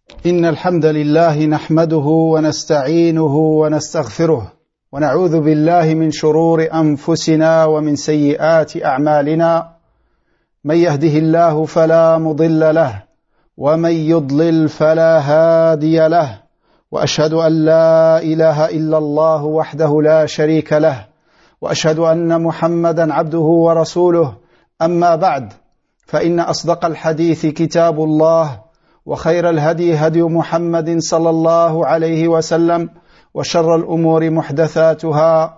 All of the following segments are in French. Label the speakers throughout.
Speaker 1: إن الحمد لله نحمده ونستعينه ونستغفره ونعوذ بالله من شرور أنفسنا ومن سيئات أعمالنا من يهده الله فلا مضل له ومن يضلل فلا هادي له وأشهد أن لا إله إلا الله وحده لا شريك له وأشهد أن محمدا عبده ورسوله أما بعد فإن أصدق الحديث كتاب الله وخير الهدي هدي محمد صلى الله عليه وسلم وشر الأمور محدثاتها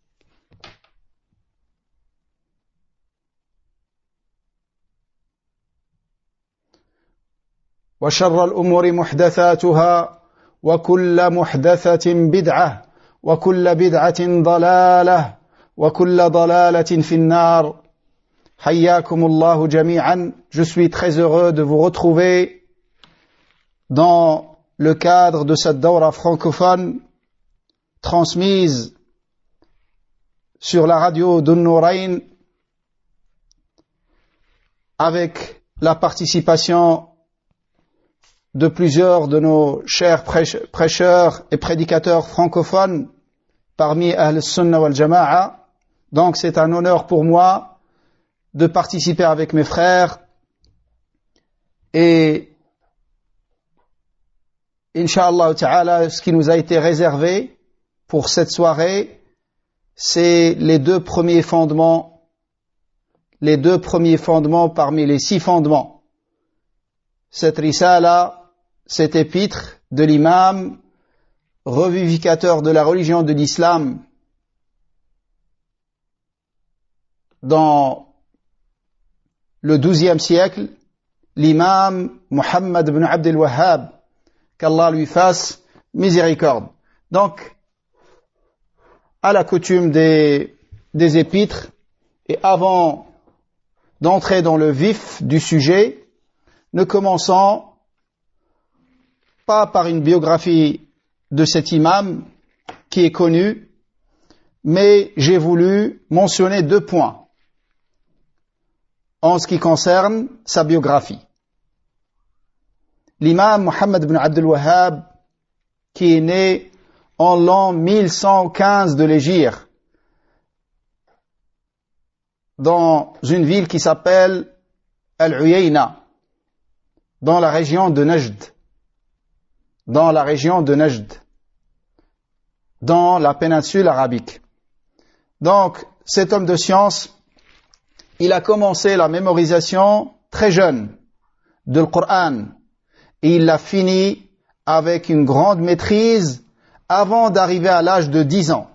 Speaker 1: وكل محدثة بدعة وكل بدعة ضلالة وكل ضلالة في النار. حياكم الله جميعا. Je suis très heureux de vous retrouver dans le cadre de cette daura francophone transmise sur la radio d'Un-Nourayn avec la participation de plusieurs de nos chers prêcheurs et prédicateurs francophones parmi Ahl-Sunnah wal-Jama'a. Donc c'est un honneur pour moi de participer avec mes frères et Inch'Allah ta'ala, ce qui nous a été réservé pour cette soirée, c'est les deux premiers fondements parmi les 6 fondements. Cette risala, cet épître de l'imam, revivificateur de la religion de l'islam dans le 12e siècle, l'imam Muhammad ibn Abd al-Wahhab, qu'Allah lui fasse miséricorde. Donc, à la coutume des épîtres, et avant d'entrer dans le vif du sujet, ne commençons pas par une biographie de cet imam qui est connu, mais j'ai voulu mentionner 2 points en ce qui concerne sa biographie. L'imam Muhammad ibn Abd al-Wahhab, qui est né en l'an 1115 de l'Hégire, dans une ville qui s'appelle Al-Uyayna, dans la région de Najd, dans la péninsule arabique. Donc, cet homme de science, il a commencé la mémorisation très jeune de Coran, et il l'a fini avec une grande maîtrise avant d'arriver à l'âge de 10 ans.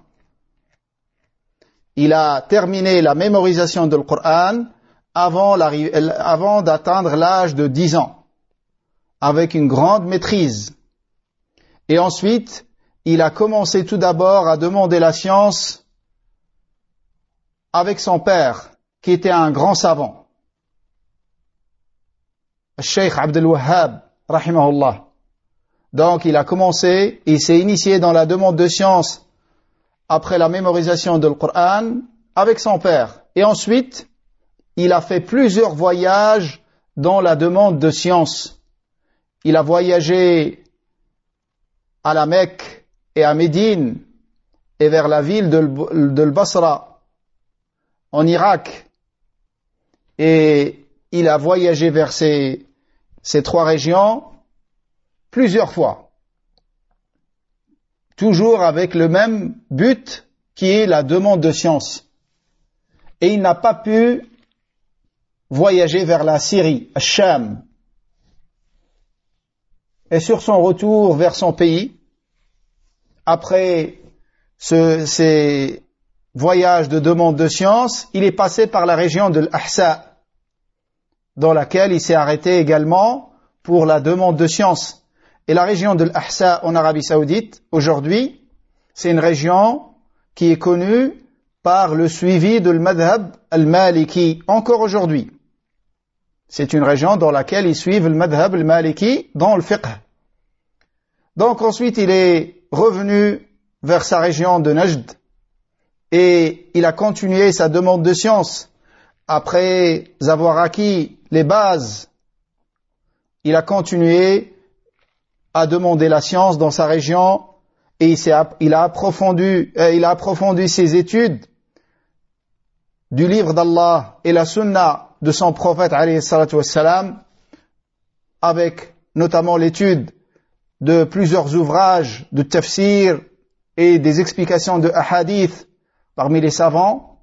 Speaker 1: Il a terminé la mémorisation de Coran avant d'atteindre l'âge de 10 ans, avec une grande maîtrise. Et ensuite, il a commencé tout d'abord à demander la science avec son père, qui était un grand savant, Cheikh Abdel Wahhab, rahimahullah. Donc il a commencé, il s'est initié dans la demande de science après la mémorisation de Coran avec son père. Et ensuite, il a fait plusieurs voyages dans la demande de science. Il a voyagé à la Mecque et à Médine et vers la ville de Basra en Irak. Et il a voyagé vers ces 3 régions plusieurs fois, toujours avec le même but qui est la demande de science. Et il n'a pas pu voyager vers la Syrie, à Sham. Et sur son retour vers son pays, après ces voyages de demande de science, il est passé par la région de l'Ahsa, dans laquelle il s'est arrêté également pour la demande de science. Et la région de l'Ahsa en Arabie Saoudite, aujourd'hui, c'est une région qui est connue par le suivi de l'madhab al-Maliki, encore aujourd'hui. C'est une région dans laquelle ils suivent le madhab al-Maliki dans le fiqh. Donc ensuite, il est revenu vers sa région de Najd et il a continué sa demande de science. Après avoir acquis les bases, il a continué a demandé la science dans sa région et il a approfondi ses études du livre d'Allah et la sunna de son prophète alayhi salatu wassalam, avec notamment l'étude de plusieurs ouvrages de tafsir et des explications de hadith parmi les savants.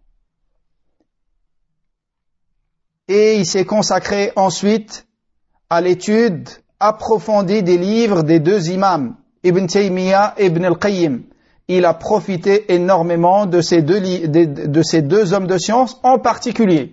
Speaker 1: Et il s'est consacré ensuite à l'étude approfondie des livres des deux imams, Ibn Taymiyyah et Ibn al-Qayyim. Il a profité énormément de ces deux hommes de science en particulier,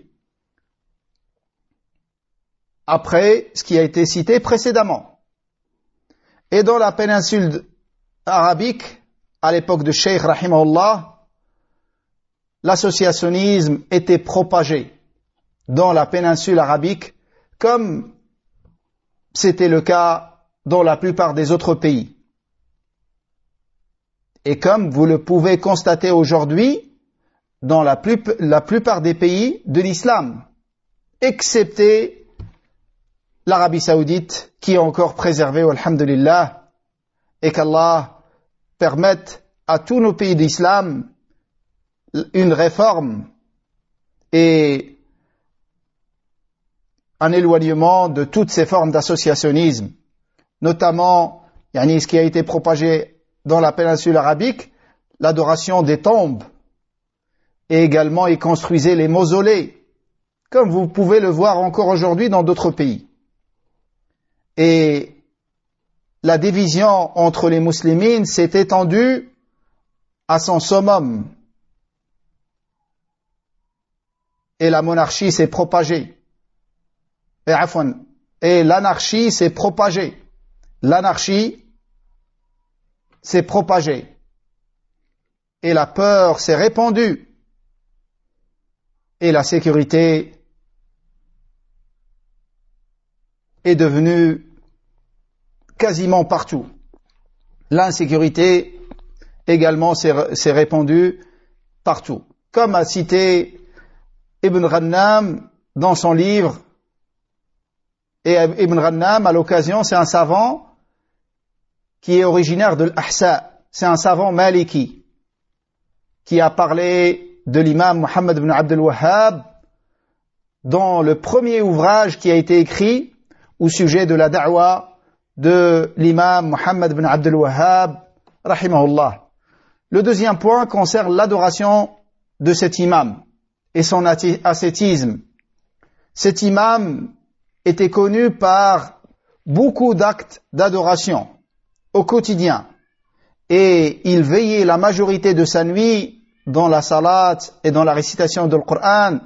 Speaker 1: après ce qui a été cité précédemment. Et dans la péninsule arabique, à l'époque de Cheikh Rahimahullah, l'associationnisme était propagé dans la péninsule arabique, comme c'était le cas dans la plupart des autres pays. Et comme vous le pouvez constater aujourd'hui, dans la plupart des pays de l'islam, excepté l'Arabie Saoudite, qui est encore préservée, alhamdulillah, et qu'Allah permette à tous nos pays d'islam une réforme et un éloignement de toutes ces formes d'associationnisme, notamment ce qui a été propagé dans la péninsule arabique, l'adoration des tombes, et également ils construisaient les mausolées, comme vous pouvez le voir encore aujourd'hui dans d'autres pays. Et la division entre les musulmans s'est étendue à son summum, et la monarchie s'est propagée, et l'anarchie s'est propagée. L'anarchie s'est propagée et la peur s'est répandue et la sécurité est devenue quasiment partout. L'insécurité également s'est répandue partout. Comme a cité Ibn Ghannam dans son livre, et Ibn Ghannam à l'occasion c'est un savant qui est originaire de l'Ahsa, c'est un savant maliki, qui a parlé de l'imam Muhammad ibn Abd al-Wahhab dans le premier ouvrage qui a été écrit au sujet de la da'wa de l'imam Muhammad ibn Abd al-Wahhab, rahimahullah. Le deuxième point concerne l'adoration de cet imam et son ascétisme. Cet imam était connu par beaucoup d'actes d'adoration au quotidien, et il veillait la majorité de sa nuit dans la salat et dans la récitation du Coran,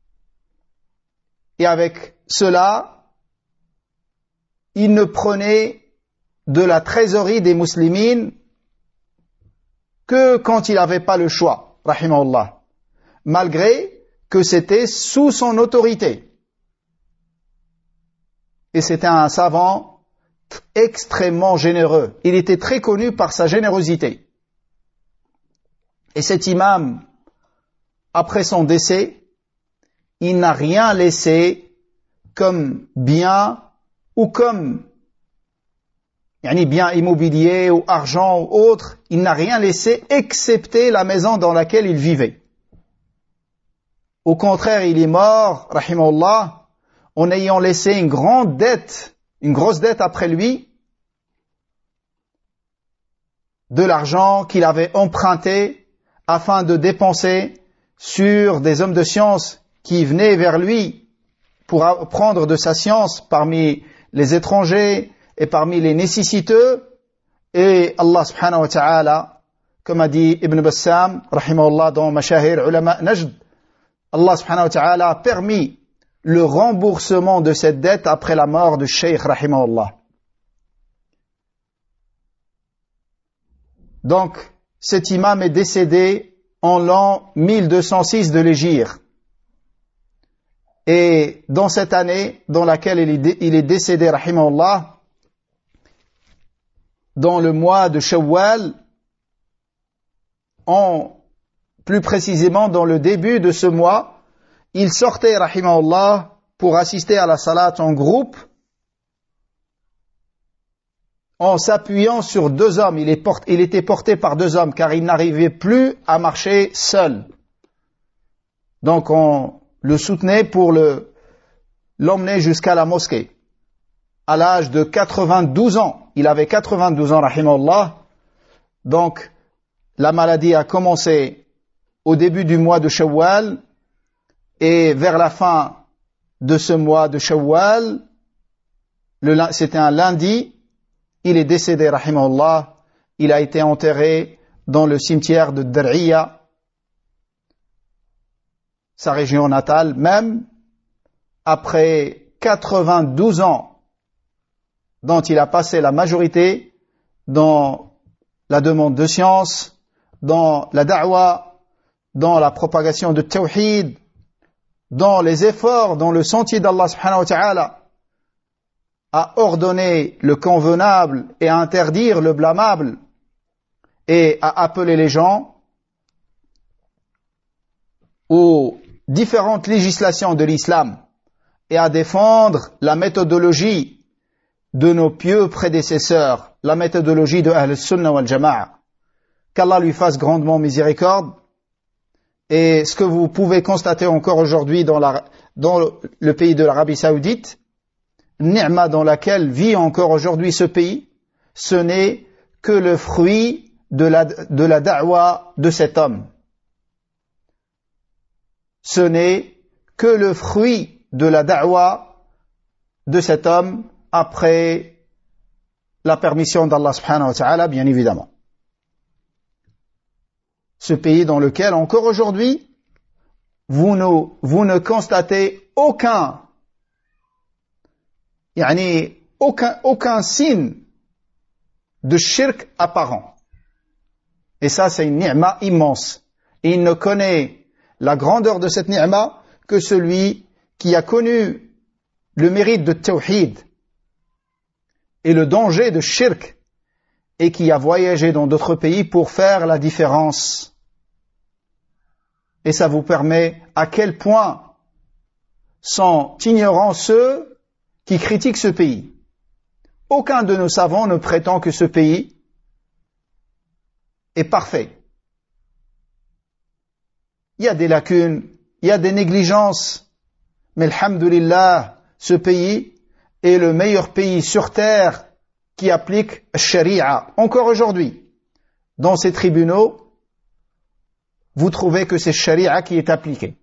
Speaker 1: et avec cela il ne prenait de la trésorerie des musulmans que quand il n'avait pas le choix, rahimahullah, malgré que c'était sous son autorité. Et c'était un savant extrêmement généreux. Il était très connu par sa générosité. Et cet imam, après son décès, il n'a rien laissé comme bien ou comme bien immobilier ou argent ou autre. Il n'a rien laissé excepté la maison dans laquelle il vivait. Au contraire, il est mort, rahimahullah, en ayant laissé une grosse dette après lui, de l'argent qu'il avait emprunté afin de dépenser sur des hommes de science qui venaient vers lui pour apprendre de sa science parmi les étrangers et parmi les nécessiteux. Et Allah subhanahu wa ta'ala, comme a dit Ibn Bassam, rahimahullah, dans Mashahir Ulama Najd, Allah subhanahu wa ta'ala a permis le remboursement de cette dette après la mort du Cheikh rahimahullah. Donc, cet imam est décédé en l'an 1206 de l'Hégire. Et dans cette année dans laquelle il est décédé rahimahullah, dans le mois de Shawwal, plus précisément dans le début de ce mois, il sortait, rahimahullah, pour assister à la salat en groupe, en s'appuyant sur deux hommes. Il était porté par deux hommes car il n'arrivait plus à marcher seul. Donc on le soutenait pour l'emmener jusqu'à la mosquée. À l'âge de 92 ans, il avait 92 ans, rahimahullah. Donc la maladie a commencé au début du mois de Shawwal et vers la fin de ce mois de Shawwal, c'était un lundi, il est décédé, rahimahullah. Il a été enterré dans le cimetière de Dar'iya, sa région natale, même après 92 ans dont il a passé la majorité dans la demande de science, dans la da'wa, dans la propagation de tawhid, dans les efforts, dans le sentier d'Allah subhanahu wa ta'ala, à ordonner le convenable et à interdire le blâmable et à appeler les gens aux différentes législations de l'islam et à défendre la méthodologie de nos pieux prédécesseurs, la méthodologie de Ahl Sunnah wal Jama'a. Qu'Allah lui fasse grandement miséricorde. Et ce que vous pouvez constater encore aujourd'hui dans le pays de l'Arabie Saoudite, ni'ma dans laquelle vit encore aujourd'hui ce pays, ce n'est que le fruit de la da'wa de cet homme. Ce n'est que le fruit de la da'wa de cet homme après la permission d'Allah subhanahu wa ta'ala, bien évidemment. Ce pays dans lequel encore aujourd'hui, vous ne constatez aucun signe de shirk apparent. Et ça, c'est une ni'ma immense. Et il ne connaît la grandeur de cette ni'ma que celui qui a connu le mérite de tawhid et le danger de shirk et qui a voyagé dans d'autres pays pour faire la différence. Et ça vous permet à quel point sont ignorants ceux qui critiquent ce pays. Aucun de nos savants ne prétend que ce pays est parfait. Il y a des lacunes, il y a des négligences, mais alhamdulillah, ce pays est le meilleur pays sur terre qui applique Sharia. Encore aujourd'hui, dans ces tribunaux, vous trouvez que c'est Sharia qui est appliquée.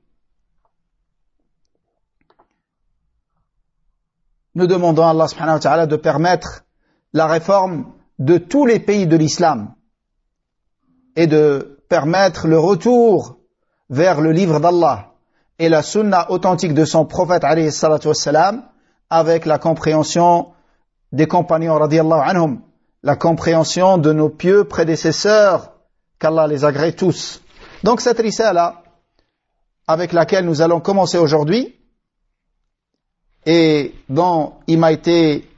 Speaker 1: Nous demandons à Allah subhanahu wa ta'ala de permettre la réforme de tous les pays de l'islam et de permettre le retour vers le livre d'Allah et la sunna authentique de son prophète alayhi salatu wassalam avec la compréhension des compagnons radiyallahu anhum, la compréhension de nos pieux prédécesseurs, qu'Allah les agrée tous. Donc cette risala avec laquelle nous allons commencer aujourd'hui et dont il m'a été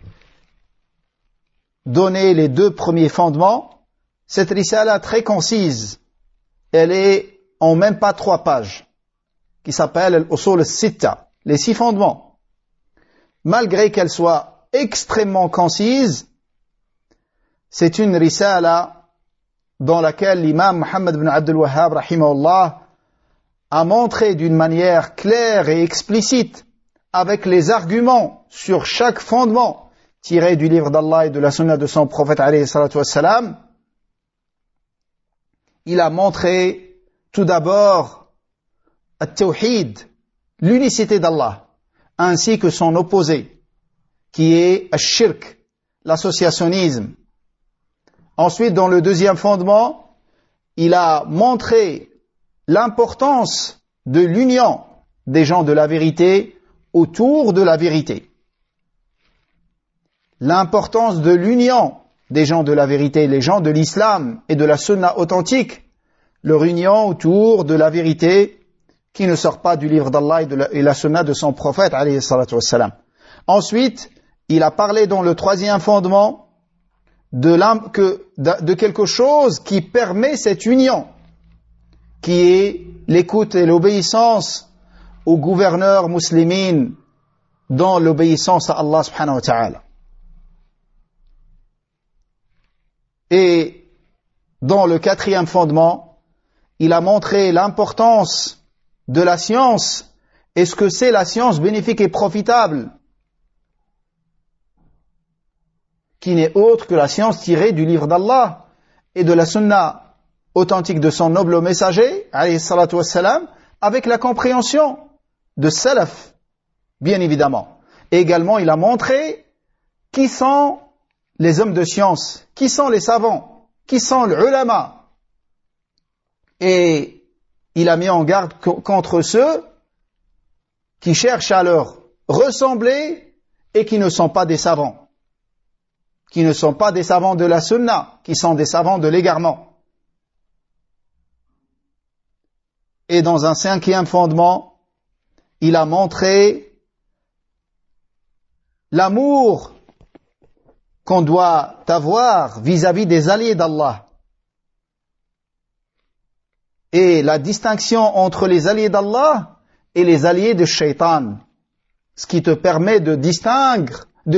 Speaker 1: donné les deux premiers fondements, cette risala très concise, elle est en même pas 3 pages, qui s'appelle Al-Usul al-Sitta, les 6 fondements. Malgré qu'elle soit extrêmement concise, c'est une risala dans laquelle l'imam Muhammad ibn Abdul Wahhab, rahimahullah, a montré d'une manière claire et explicite, avec les arguments sur chaque fondement tiré du livre d'Allah et de la sunna de son prophète alayhi salatu wassalam, il a montré tout d'abord at-tawhid, l'unicité d'Allah, ainsi que son opposé, qui est ash-shirk, l'associationnisme. Ensuite, dans le deuxième fondement, il a montré l'importance de l'union des gens de la vérité autour de la vérité. L'importance de l'union des gens de la vérité, les gens de l'islam et de la sunna authentique, leur union autour de la vérité qui ne sort pas du livre d'Allah et la sunna de son prophète, alayhi salatu wassalam. Ensuite, il a parlé dans le troisième fondement de quelque chose qui permet cette union, qui est l'écoute et l'obéissance aux gouverneurs muslimines dans l'obéissance à Allah subhanahu wa ta'ala. Et dans le 4e fondement, il a montré l'importance de la science et ce que c'est la science bénéfique et profitable, qui n'est autre que la science tirée du livre d'Allah et de la sunna authentique de son noble messager, alayhi salatu wassalam, avec la compréhension de salaf, bien évidemment. Et également, il a montré qui sont les hommes de science, qui sont les savants, qui sont les ulama. Et il a mis en garde contre ceux qui cherchent à leur ressembler et qui ne sont pas des savants, qui ne sont pas des savants de la sunna, qui sont des savants de l'égarement. Et dans un 5e fondement, il a montré l'amour qu'on doit avoir vis-à-vis des alliés d'Allah et la distinction entre les alliés d'Allah et les alliés de Shaitan, ce qui te permet de distinguer,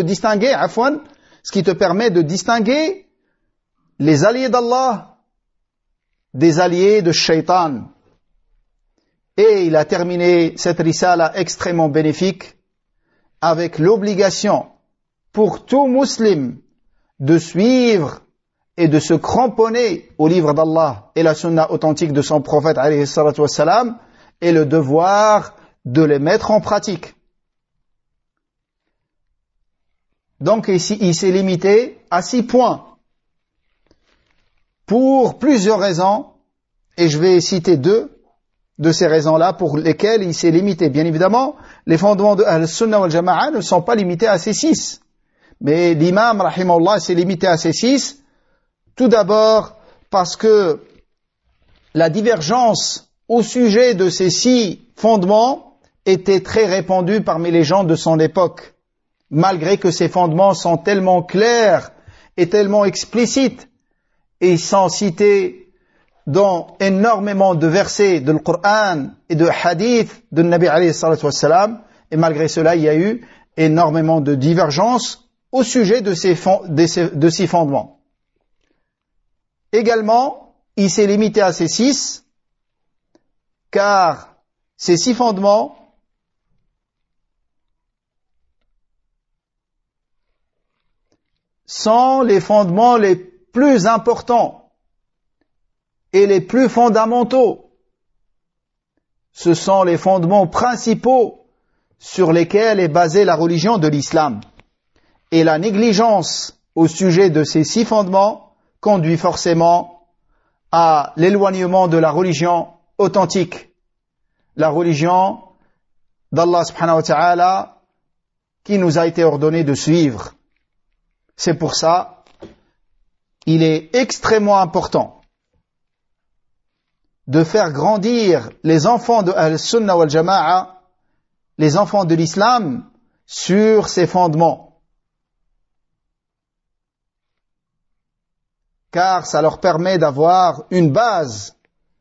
Speaker 1: ce qui te permet de distinguer les alliés d'Allah des alliés de Shaitan. Et il a terminé cette risala extrêmement bénéfique avec l'obligation pour tout musulman de suivre et de se cramponner au livre d'Allah et la sunna authentique de son prophète alayhi salatu wassalam, et le devoir de les mettre en pratique. Donc ici, il s'est limité à 6 points pour plusieurs raisons, et je vais citer 2 de ces raisons-là pour lesquelles il s'est limité. Bien évidemment, les fondements de Ahl-Sunnah wal Jama'a ne sont pas limités à ces 6. Mais l'imam, rahimahullah, s'est limité à ces 6. Tout d'abord, parce que la divergence au sujet de ces 6 fondements était très répandue parmi les gens de son époque. Malgré que ces fondements sont tellement clairs et tellement explicites, et ils sont cités dans énormément de versets de Coran et de hadiths de Nabi alayhi salatu wassalam, et malgré cela, il y a eu énormément de divergences au sujet de ces fondements. Également, il s'est limité à ces 6, car ces 6 fondements sont les fondements les plus importants et les plus fondamentaux. Ce sont les fondements principaux sur lesquels est basée la religion de l'islam. Et la négligence au sujet de ces 6 fondements conduit forcément à l'éloignement de la religion authentique, la religion d'Allah subhanahu wa ta'ala qui nous a été ordonné de suivre. C'est pour ça, il est extrêmement important de faire grandir les enfants de Ahl-Sunnah wal Jama'a, les enfants de l'islam, sur ces fondements. Car ça leur permet d'avoir une base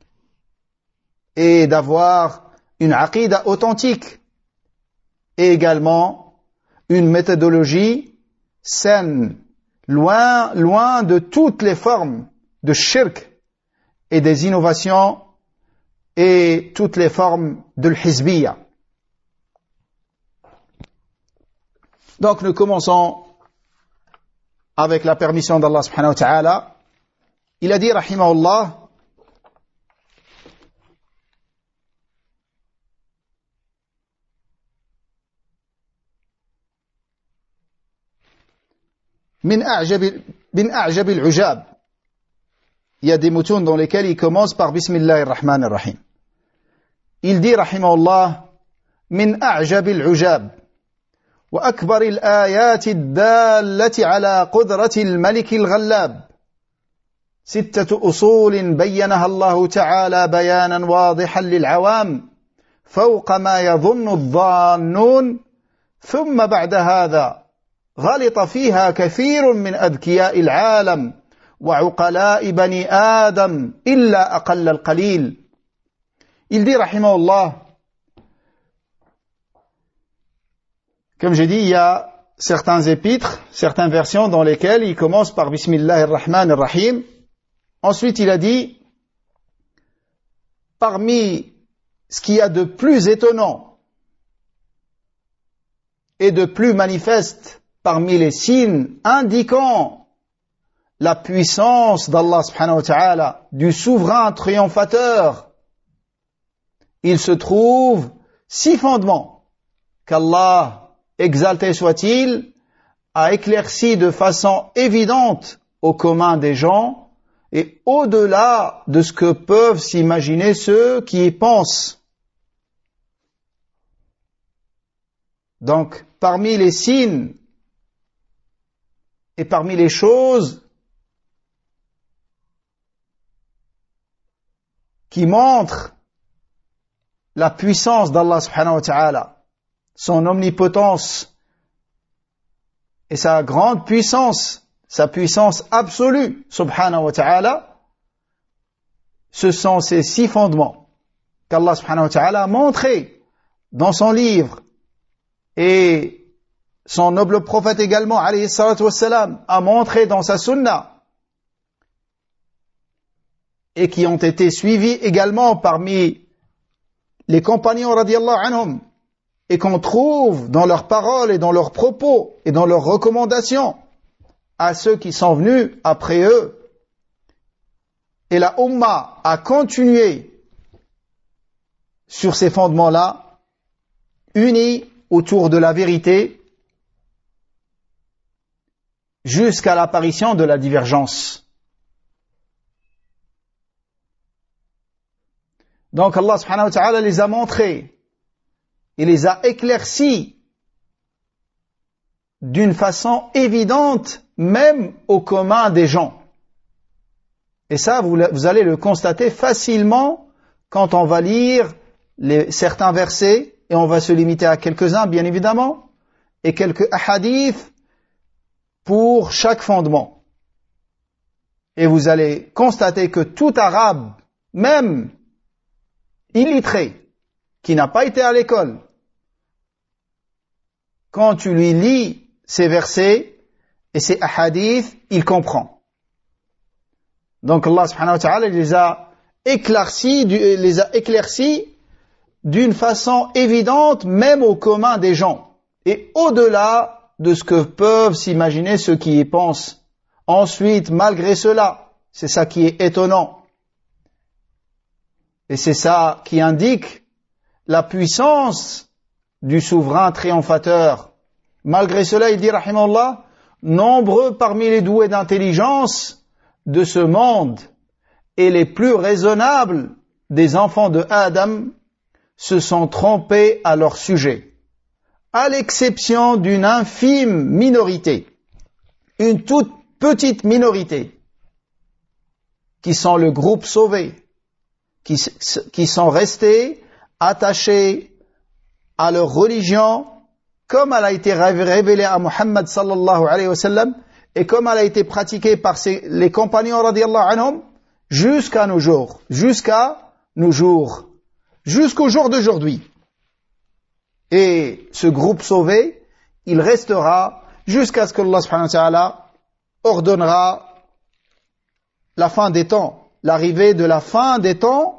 Speaker 1: et d'avoir une aqida authentique et également une méthodologie saine, loin de toutes les formes de shirk et des innovations et toutes les formes de l'hizbiyya. Donc nous commençons avec la permission d'Allah subhanahu wa ta'ala. Il a dit, rahimahullah, min a'jab al-ujab. Il y a des moutons dans lesquels il commence par Bismillahir Rahmanir Rahim. Il dit, rahimahullah, min a'jab al-ujab wa akbar al-ayat ad-dallati ala qudrati al-malik al-ghallab. 6 أصول بينها الله تعالى بيانا واضحا للعوام فوق ما يظن الظانون ثم بعد هذا غلط فيها كثير من أذكياء العالم وعقلاء بني آدم إلا أقل القليل. Il dit, rahimahullah, comme j'ai dit, il y a certains épîtres, certaines versions dans lesquelles il commence par Bismillahir-Rahmanir-Rahim. Ensuite, il a dit, parmi ce qu'il y a de plus étonnant et de plus manifeste parmi les signes indiquant la puissance d'Allah subhanahu wa ta'ala, du souverain triomphateur, il se trouve 6 fondements qu'Allah, exalté soit-il, a éclairci de façon évidente au commun des gens et au-delà de ce que peuvent s'imaginer ceux qui y pensent. Donc, parmi les signes et parmi les choses qui montrent la puissance d'Allah subhanahu wa ta'ala, son omnipotence et sa grande puissance, sa puissance absolue, subhanahu wa ta'ala, ce sont ces 6 fondements qu'Allah subhanahu wa ta'ala a montrés dans son livre, et son noble prophète également, alayhi salatu wassalam, a montré dans sa sunna, et qui ont été suivis également parmi les compagnons radiyallahu anhum, et qu'on trouve dans leurs paroles et dans leurs propos et dans leurs recommandations à ceux qui sont venus après eux. Et la Ummah a continué sur ces fondements-là, unis autour de la vérité, jusqu'à l'apparition de la divergence. Donc Allah subhanahu wa ta'ala les a montrés, il les a éclaircis d'une façon évidente, même au commun des gens. Et ça, vous allez le constater facilement quand on va lire certains versets, et on va se limiter à quelques-uns, bien évidemment, et quelques hadiths pour chaque fondement. Et vous allez constater que tout arabe, même illettré, qui n'a pas été à l'école, quand tu lui lis ces versets et ces hadiths, il comprend. Donc Allah subhanahu wa ta'ala les a éclaircis d'une façon évidente, même au commun des gens, et au-delà de ce que peuvent s'imaginer ceux qui y pensent. Ensuite, malgré cela, c'est ça qui est étonnant, et c'est ça qui indique la puissance du souverain triomphateur. Malgré cela, il dit, rahimahullah, nombreux parmi les doués d'intelligence de ce monde et les plus raisonnables des enfants de Adam se sont trompés à leur sujet, à l'exception d'une infime minorité, une toute petite minorité, qui sont le groupe sauvé, qui sont restés attachés à leur religion, comme elle a été révélée à Muhammad sallallahu alayhi wa sallam, et comme elle a été pratiquée par les compagnons radiyallahu anhum, jusqu'à nos jours, jusqu'au jour d'aujourd'hui. Et ce groupe sauvé, il restera jusqu'à ce que Allah subhanahu wa ta'ala ordonnera la fin des temps, l'arrivée de la fin des temps.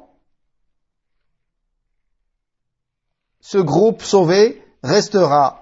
Speaker 1: Ce groupe sauvé restera,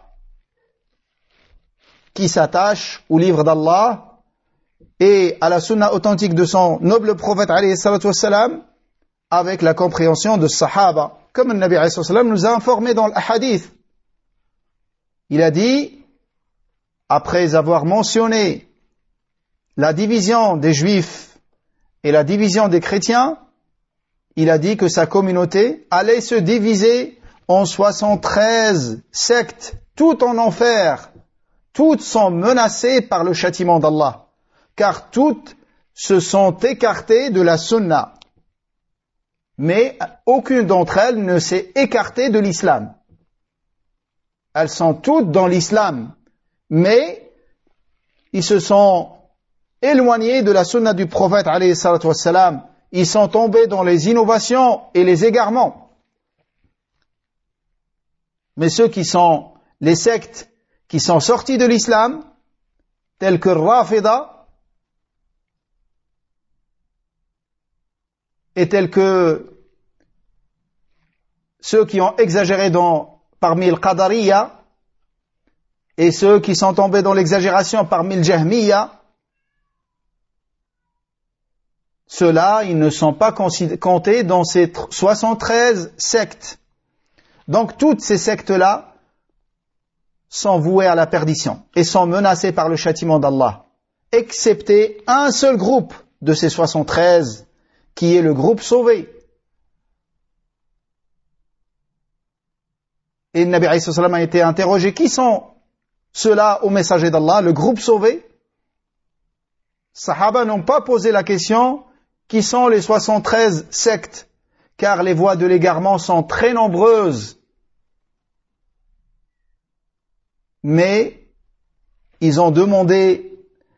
Speaker 1: qui s'attache au livre d'Allah et à la sunna authentique de son noble prophète alayhi salatu wassalam, avec la compréhension de Sahaba, comme le Nabi alayhi salatu wassalam nous a informé dans l'hadith. Il a dit, après avoir mentionné la division des Juifs et la division des chrétiens, il a dit que sa communauté allait se diviser en 73 sectes, toutes en enfer. Toutes sont menacées par le châtiment d'Allah, car toutes se sont écartées de la sunna. Mais aucune d'entre elles ne s'est écartée de l'islam. Elles sont toutes dans l'islam, mais ils se sont éloignés de la sunna du prophète alayhi salatu wassalam. Ils sont tombés dans les innovations et les égarements. Mais ceux qui sont les sectes qui sont sortis de l'islam, tels que Rafida, et tels que ceux qui ont exagéré parmi le Qadariya, et ceux qui sont tombés dans l'exagération parmi le Jahmiya, ceux-là, ils ne sont pas comptés dans ces 73 sectes. Donc toutes ces sectes-là sont vouées à la perdition et sont menacées par le châtiment d'Allah, excepté un seul groupe de ces 73, qui est le groupe sauvé. Et le Nabi alayhi salam a été interrogé, qui sont ceux-là au messager d'Allah, le groupe sauvé? Sahaba n'ont pas posé la question, qui sont les 73 sectes, car les voies de l'égarement sont très nombreuses. Mais ils ont demandé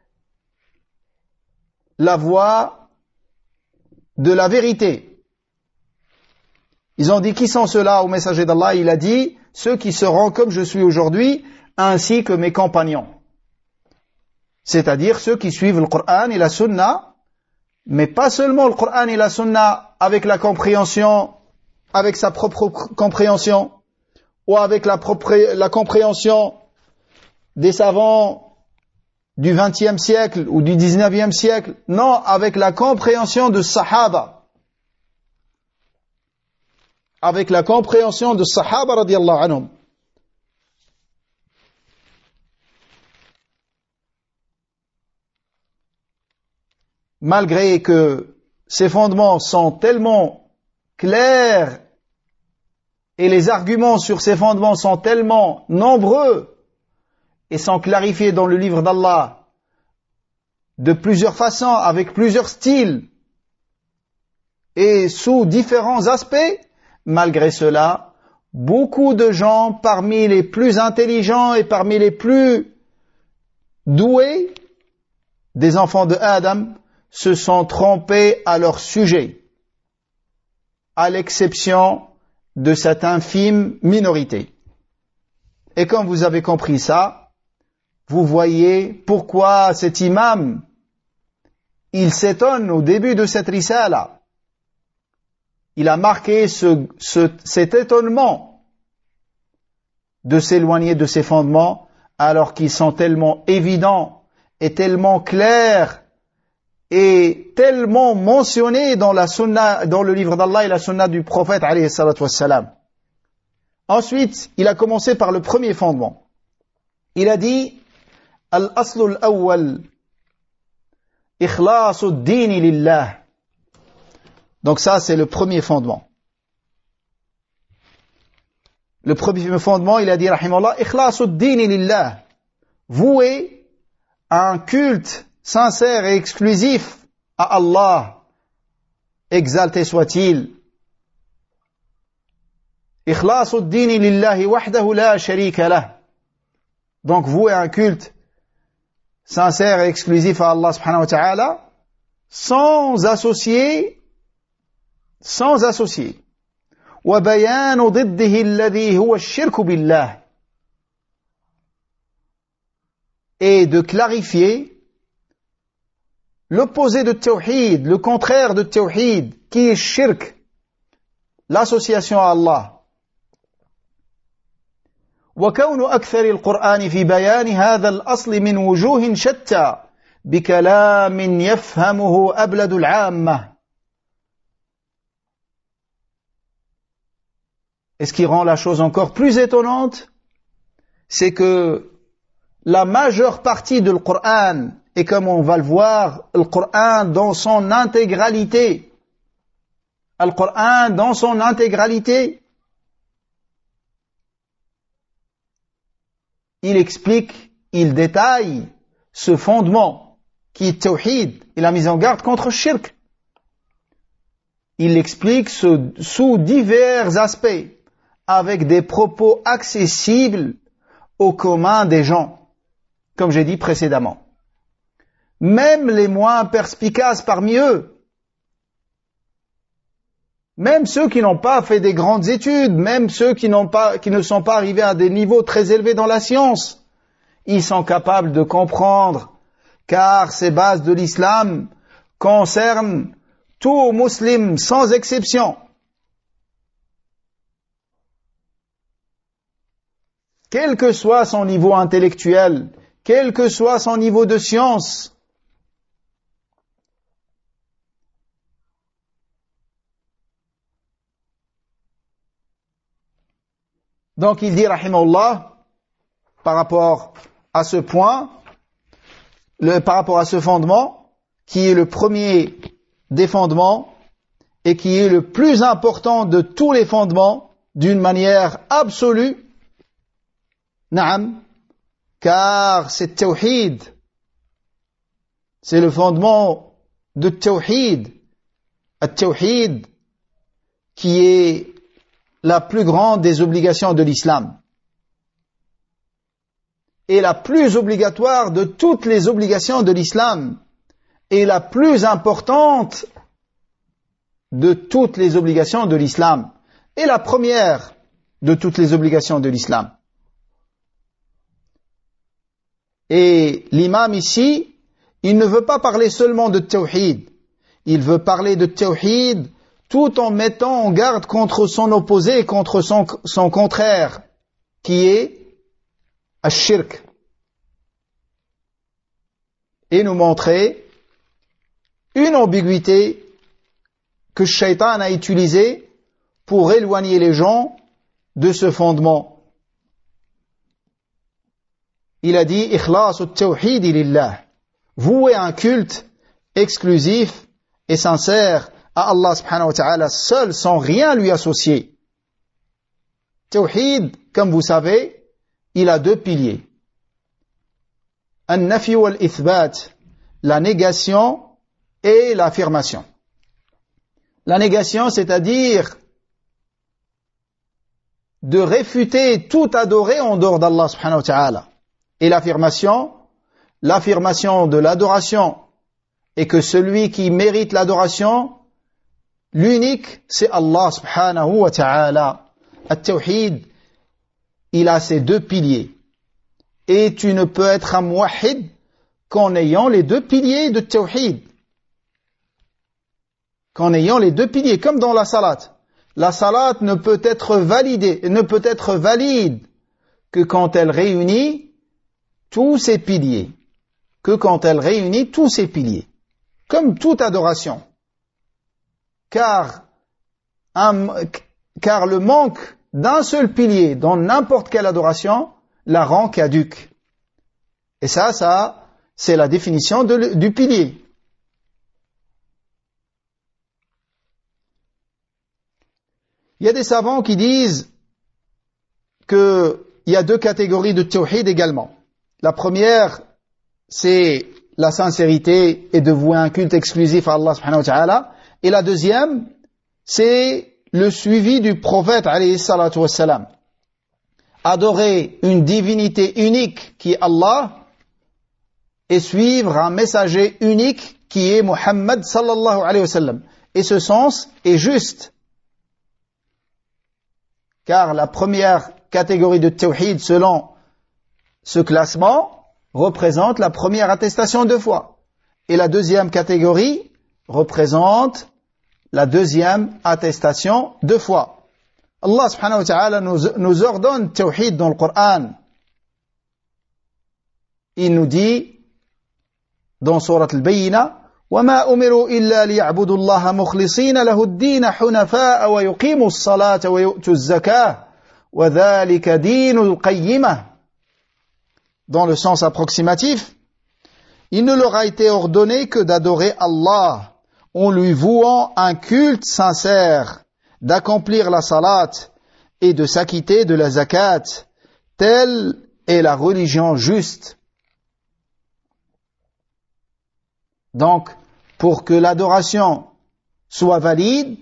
Speaker 1: la voie de la vérité. Ils ont dit, qui sont ceux-là au messager d'Allah? Il a dit, ceux qui seront comme je suis aujourd'hui, ainsi que mes compagnons. C'est-à-dire ceux qui suivent le Coran et la Sunna, mais pas seulement le Coran et la Sunna avec la compréhension, avec sa propre compréhension, ou avec la compréhension des savants du XXe siècle ou du XIXe siècle. Non, avec la compréhension de Sahaba. Avec la compréhension de Sahaba radiyallahu anhum. Malgré que ces fondements sont tellement clairs et les arguments sur ces fondements sont tellement nombreux et sont clarifiés dans le livre d'Allah de plusieurs façons, avec plusieurs styles et sous différents aspects, malgré cela, beaucoup de gens parmi les plus intelligents et parmi les plus doués des enfants de Adam se sont trompés à leur sujet, à l'exception de cette infime minorité. Et quand vous avez compris ça, vous voyez pourquoi cet imam, il s'étonne au début de cette risala. Il a marqué cet étonnement de s'éloigner de ses fondements alors qu'ils sont tellement évidents et tellement clairs et tellement mentionné dans la sunna, dans le livre d'Allah et la sunna du prophète alayhi salatu wassalam. Ensuite, il a commencé par le premier fondement. Il a dit Al-aslu al-awwal ikhlasu ad-din lillah. Donc ça, c'est le premier fondement. Le premier fondement, il a dit rahimallah ikhlasu ad-din lillah. Vouer un culte sincère et exclusif à Allah, exalté soit-il. Ikhlasu ad-din lillahi wahdahu la sharika lah. Donc vouer un culte sincère et exclusif à Allah subhanahu wa ta'ala, sans associer. Wa bayanu ضده alladhi huwa ash-shirk billah. Et de clarifier l'opposé de tawhid, le contraire de tawhid, qui est shirk, l'association à Allah. وكون أكثر القرآن في بيان هذا الأصل من وجوه شتى بكلام يفهمه أبلد العامة. Et ce qui rend la chose encore plus étonnante, c'est que la majeure partie du Coran, et comme on va le voir, le Coran dans son intégralité, le Coran dans son intégralité, il explique, il détaille ce fondement qui est tawhid et la mise en garde contre shirk. Il l'explique sous divers aspects, avec des propos accessibles au commun des gens, comme j'ai dit précédemment. Même les moins perspicaces parmi eux, même ceux qui n'ont pas fait des grandes études, même ceux qui ne sont pas arrivés à des niveaux très élevés dans la science, ils sont capables de comprendre, car ces bases de l'islam concernent tout musulman sans exception. Quel que soit son niveau intellectuel, quel que soit son niveau de science. Donc il dit, rahimahullah, par rapport à ce point, par rapport à ce fondement, qui est le premier des fondements, et qui est le plus important de tous les fondements, d'une manière absolue, Naam, car c'est Tawhid, c'est le fondement de Tawhid, At-Tawhid, qui est la plus grande des obligations de l'islam, et la plus obligatoire de toutes les obligations de l'islam, et la plus importante de toutes les obligations de l'islam, et la première de toutes les obligations de l'islam. Et l'imam ici, il ne veut pas parler seulement de Tawhid, il veut parler de Tawhid tout en mettant en garde contre son opposé, contre son contraire, qui est Ash-Shirk. Et nous montrer une ambiguïté que Shaitan a utilisée pour éloigner les gens de ce fondement. Il a dit « Ikhlasu at-tawhid lillah » vouer un culte exclusif et sincère à Allah subhanahu wa ta'ala seul, sans rien lui associer. Tawhid, comme vous savez, il a deux piliers. An-nafi wal-ithbat, la négation et l'affirmation. La négation, c'est-à-dire de réfuter tout adoré en dehors d'Allah subhanahu wa ta'ala. Et l'affirmation de l'adoration, et que celui qui mérite l'adoration, l'unique, c'est Allah subhanahu wa ta'ala. At-Tawhid, il a ces deux piliers. Et tu ne peux être un muwahhid qu'en ayant les deux piliers de Tawhid. Qu'en ayant les deux piliers, comme dans la salat. La salat ne peut être valide que quand elle réunit tous ses piliers. Comme toute adoration. Car le manque d'un seul pilier dans n'importe quelle adoration la rend caduque. Et ça, c'est la définition du pilier. Il y a des savants qui disent qu'il y a deux catégories de tawhid également. La première, c'est la sincérité et de vouer un culte exclusif à Allah subhanahu wa ta'ala. Et la deuxième, c'est le suivi du prophète alayhi salatu wassalam. Adorer une divinité unique qui est Allah et suivre un messager unique qui est Muhammad sallallahu alayhi wa sallam. Et ce sens est juste. Car la première catégorie de tawhid, selon ce classement, représente la première attestation de foi. Et la deuxième catégorie représente la deuxième attestation de foi. Allah subhanahu wa ta'ala nous ordonne tawhid dans le Coran. Il nous dit dans sourate al-Bayyina وَمَا أُمِرُوا إِلَّا لِيَعْبُدُوا اللَّهَ مُخْلِصِينَ لَهُ الدِّينَ حُنَفَاءَ وَيُقِيمُوا الصَّلَاةَ وَيُؤْتُوا الزَّكَاةَ وَذَلِكَ دِينُ الْقَيِّمَةِ. Dans le sens approximatif, il ne leur a été ordonné que d'adorer Allah en lui vouant un culte sincère, d'accomplir la salat et de s'acquitter de la zakat. Telle est la religion juste. Donc, pour que l'adoration soit valide,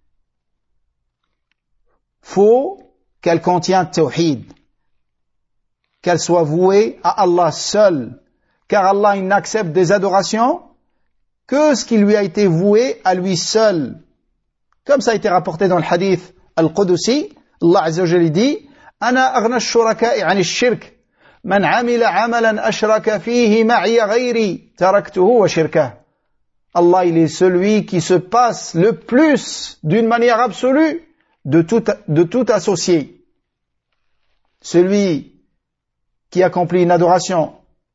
Speaker 1: faut qu'elle contienne tawhid, qu'elle soit vouée à Allah seul, car Allah il n'accepte des adorations que ce qui lui a été voué à lui seul. Comme ça a été rapporté dans le hadith al-Qudusi, Allah Azza wa Jalla dit « Ana aghna ash-shuraka'i 'ani ash-shirk » من عمل عملا أشرك فيه معي غيري تركته وشركه. Allah, il est celui qui se passe le plus, d'une manière absolue, de tout associé. Celui qui accomplit une adoration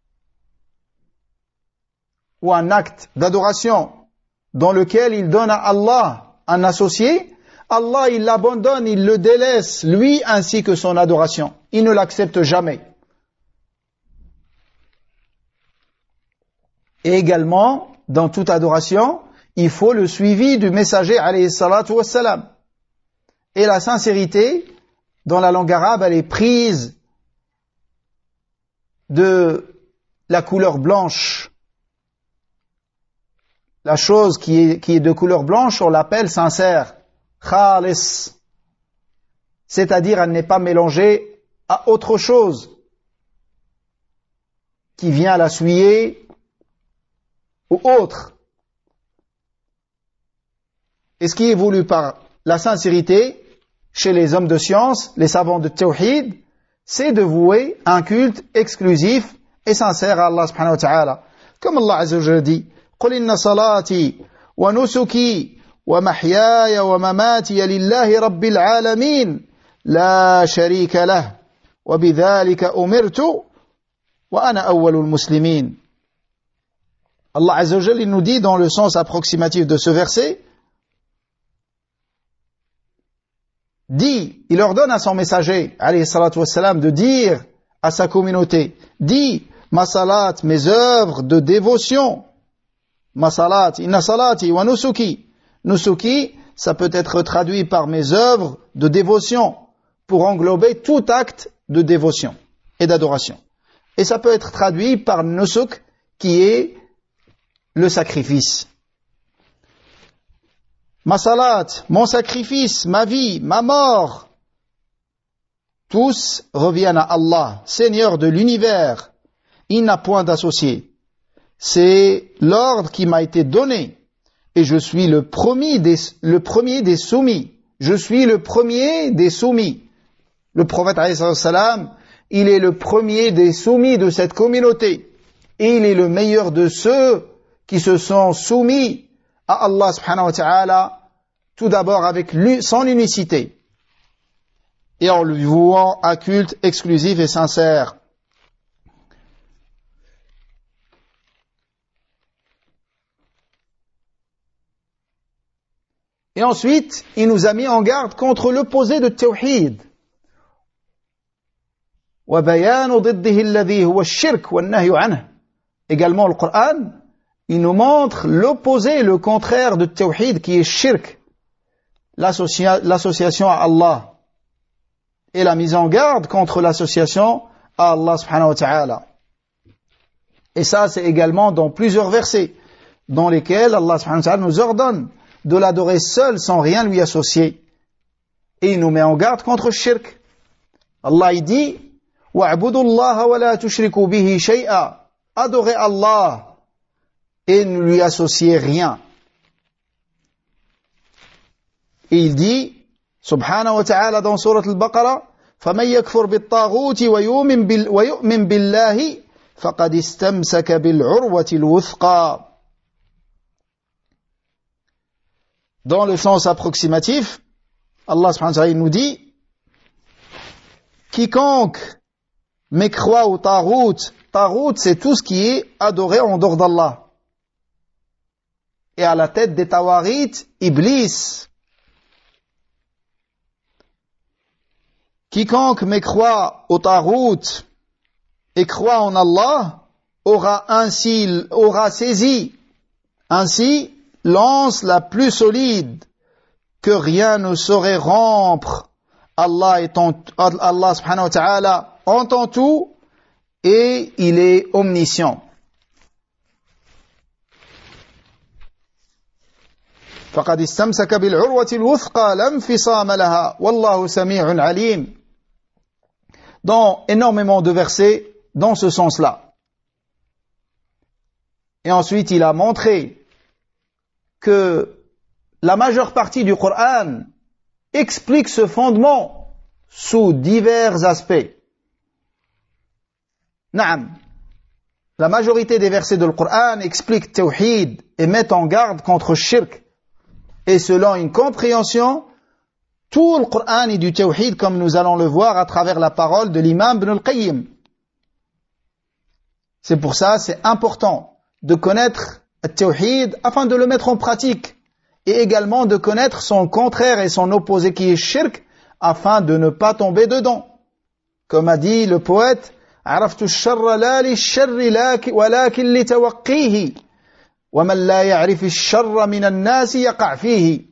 Speaker 1: ou un acte d'adoration dans lequel il donne à Allah un associé, Allah, il l'abandonne, il le délaisse, lui ainsi que son adoration. Il ne l'accepte jamais. Et également, dans toute adoration, il faut le suivi du messager alayhi salatu wassalam. Et la sincérité, dans la langue arabe, elle est prise de la couleur blanche. La chose qui est de couleur blanche, on l'appelle sincère, khalis. C'est-à-dire, elle n'est pas mélangée à autre chose qui vient la souiller ou autre. Et ce qui est voulu par la sincérité, chez les hommes de science, les savants de tawhid, c'est de vouer un culte exclusif et sincère à Allah subhanahu wa ta'ala. Comme Allah azza wa jalla dit, قُلْ إِنَّ صَلَاتِي وَنُسُكِي وَمَحْيَايَ وَمَمَاتِي لِلَّهِ رَبِّ الْعَالَمِينَ لَا شَرِيكَ لَهُ وَبِذَلِكَ أُمِرْتُ وَأَنَا أَوَّلُ الْمُسْلِمِينَ. Allah Azza wa Jalla nous dit dans le sens approximatif de ce verset, dit, il ordonne à son messager, alayhi salatu wassalam, de dire à sa communauté, dit, ma salat, mes œuvres de dévotion, ma salat, inna salati wa nusuki. Nusuki, ça peut être traduit par mes œuvres de dévotion, pour englober tout acte de dévotion et d'adoration. Et ça peut être traduit par nusuk, qui est le sacrifice. Ma salat, mon sacrifice, ma vie, ma mort, tous reviennent à Allah, Seigneur de l'univers. Il n'a point d'associé. C'est l'ordre qui m'a été donné. Et je suis le premier des soumis. Je suis le premier des soumis. Le prophète, alayhi salam, il est le premier des soumis de cette communauté. Et il est le meilleur de ceux qui se sont soumis à Allah subhanahu wa ta'ala, tout d'abord avec son unicité, et en lui vouant un culte exclusif et sincère. Et ensuite, il nous a mis en garde contre l'opposé de tawhid. وَبَيَانُ ضِدِّهِ الَّذِي هُوَ الشِّرْكُ وَالنَّهْيُ عَنْهُ. Également, le Coran, il nous montre l'opposé, le contraire de tawhid, qui est shirk, l'association à Allah, et la mise en garde contre l'association à Allah subhanahu wa ta'ala. Et ça, c'est également dans plusieurs versets, dans lesquels Allah subhanahu wa ta'ala nous ordonne de l'adorer seul, sans rien lui associer. Et il nous met en garde contre shirk. Allah, il dit, وَاعْبُدُوا اللَّهَ وَلَا تُشْرِكُوا بِهِ شَيْئًا. Adorez Allah et ne lui associez rien. Et il dit, subhanahu wa ta'ala, dans sourate al-Baqarah, فَمَنْ يَكْفُرْ بِالطَّاغُوتِ وَيُؤْمِنْ بِاللَّهِ فَقَدْ اسْتَمْسَكَ بِالْعُرْوَةِ الْوُثْقَى. Dans le sens approximatif, Allah subhanahu wa ta'ala nous dit, quiconque mécroit au tarout, tarout c'est tout ce qui est adoré en dehors d'Allah. Et à la tête des tawarites, Iblis. Quiconque mécroit au tarout et croit en Allah aura saisi ainsi l'anse la plus solide que rien ne saurait rompre. Allah subhanahu wa ta'ala entend tout et il est omniscient. فقد استمسك بالعروة الوثقى لا انفصام لها والله سميع عليم. Dans énormément de versets dans ce sens-là. Et ensuite, il a montré que la majeure partie du Coran explique ce fondement sous divers aspects. Naam. La majorité des versets du Coran expliquent Tawhid et mettent en garde contre Shirk. Et selon une compréhension, tout le Coran est du Tawhid, comme nous allons le voir à travers la parole de l'imam Ibn al-Qayyim. C'est pour ça, c'est important de connaître le Tawhid afin de le mettre en pratique. Et également de connaître son contraire et son opposé qui est Shirk, afin de ne pas tomber dedans. Comme a dit le poète, عرفت الشر لا للشر ولكن لتوقيه ومن لا يعرف الشر من الناس يقع فيه.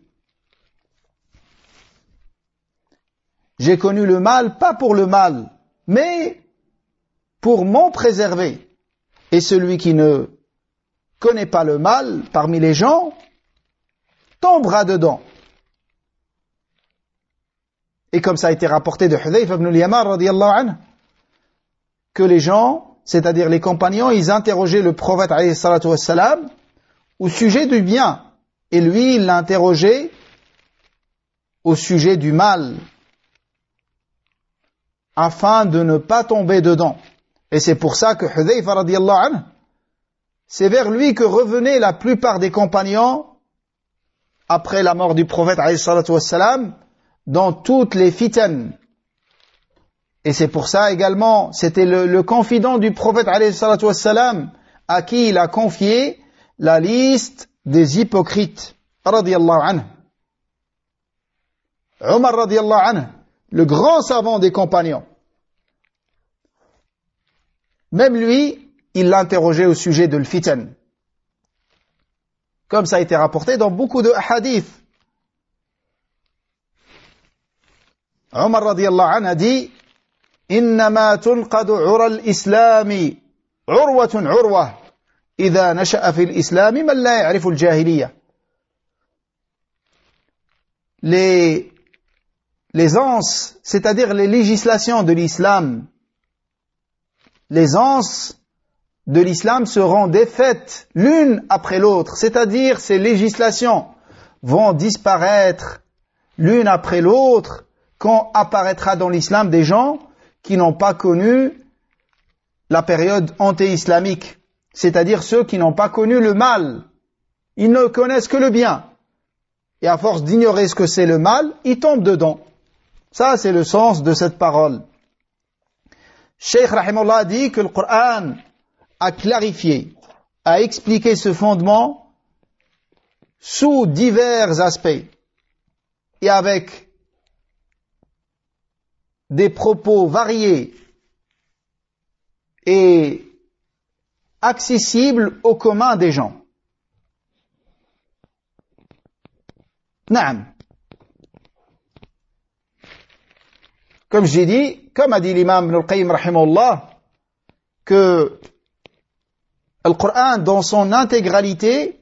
Speaker 1: J'ai connu le mal, pas pour le mal, mais pour m'en préserver. Et celui qui ne connaît pas le mal parmi les gens tombera dedans. Et comme ça a été rapporté de Hudhayfa ibn al-Yaman radiyallahu anhu, que les gens, c'est-à-dire les compagnons, ils interrogeaient le prophète alayhi salatu wassalam au sujet du bien. Et lui, il l'interrogeait au sujet du mal, afin de ne pas tomber dedans. Et c'est pour ça que Hudhayfa radiyallahu anhu, c'est vers lui que revenaient la plupart des compagnons après la mort du prophète alayhi salatu wassalam, dans toutes les fitan. Et c'est pour ça également, c'était le confident du prophète alayhi salatu wassalam, à qui il a confié la liste des hypocrites radiyallahu anhu. Omar radiyallahu anhu, le grand savant des compagnons. Même lui, il l'interrogeait au sujet de l'fitan. Comme ça a été rapporté dans beaucoup de hadiths. Omar radiyallahu anhu a dit, إنما تنقض عرى الإسلام عروة عروة إذا نشأ في الإسلام من لا يعرف الجاهلية. Les anses, c'est-à-dire les législations de l'islam, les anses de l'islam seront défaites l'une après l'autre, c'est-à-dire ces législations vont disparaître l'une après l'autre quand apparaîtra dans l'islam des gens qui n'ont pas connu la période anté-islamique, c'est-à-dire ceux qui n'ont pas connu le mal. Ils ne connaissent que le bien. Et à force d'ignorer ce que c'est le mal, ils tombent dedans. Ça, c'est le sens de cette parole. Cheikh Rahimullah dit que le Coran a clarifié, a expliqué ce fondement sous divers aspects et avec des propos variés et accessibles au commun des gens. Naam. Comme j'ai dit, comme a dit l'imam Ibn al-Qayyim rahimahullah, que le Coran dans son intégralité,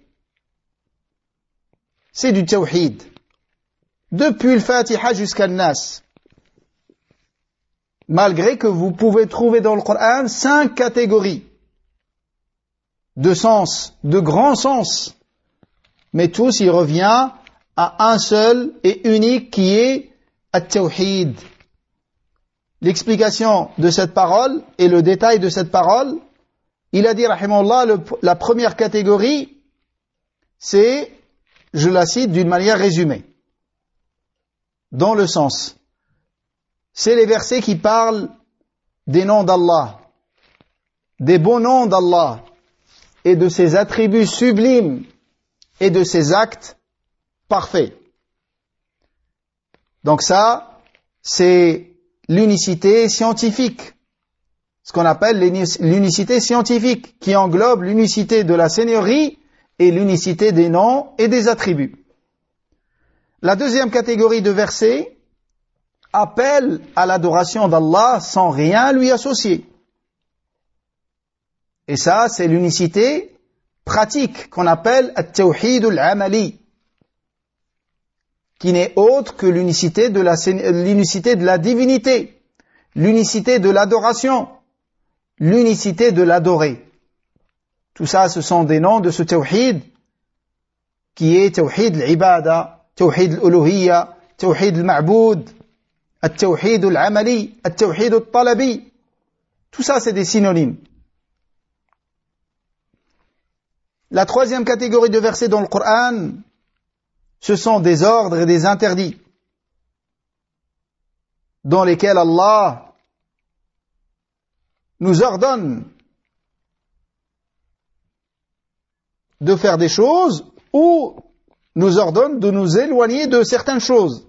Speaker 1: c'est du tawhid. Depuis le Fatiha jusqu'à Nas. Malgré que vous pouvez trouver dans le Coran 5 catégories de sens, de grands sens, mais tous il revient à un seul et unique qui est at-tawhid. L'explication de cette parole et le détail de cette parole, il a dit rahimahullah, la première catégorie, c'est, je la cite d'une manière résumée, dans le sens. C'est les versets qui parlent des noms d'Allah, des beaux noms d'Allah, et de ses attributs sublimes, et de ses actes parfaits. Donc ça, c'est l'unicité scientifique, ce qu'on appelle l'unicité scientifique, qui englobe l'unicité de la seigneurie et l'unicité des noms et des attributs. La deuxième catégorie de versets appelle à l'adoration d'Allah sans rien lui associer. Et ça, c'est l'unicité pratique qu'on appelle at-tawhid al-amali, qui n'est autre que l'unicité de la divinité, l'unicité de l'adoration, l'unicité de l'adorer. Tout ça, ce sont des noms de ce tawhid qui est tawhid al-ibada, tawhid al-uluhiyya, tawhid al-ma'boud, at-tawhid al-amali, at-tawhid al-talabi. Tout ça, c'est des synonymes. La troisième catégorie de versets dans le Coran, ce sont des ordres et des interdits, dans lesquels Allah nous ordonne de faire des choses ou nous ordonne de nous éloigner de certaines choses.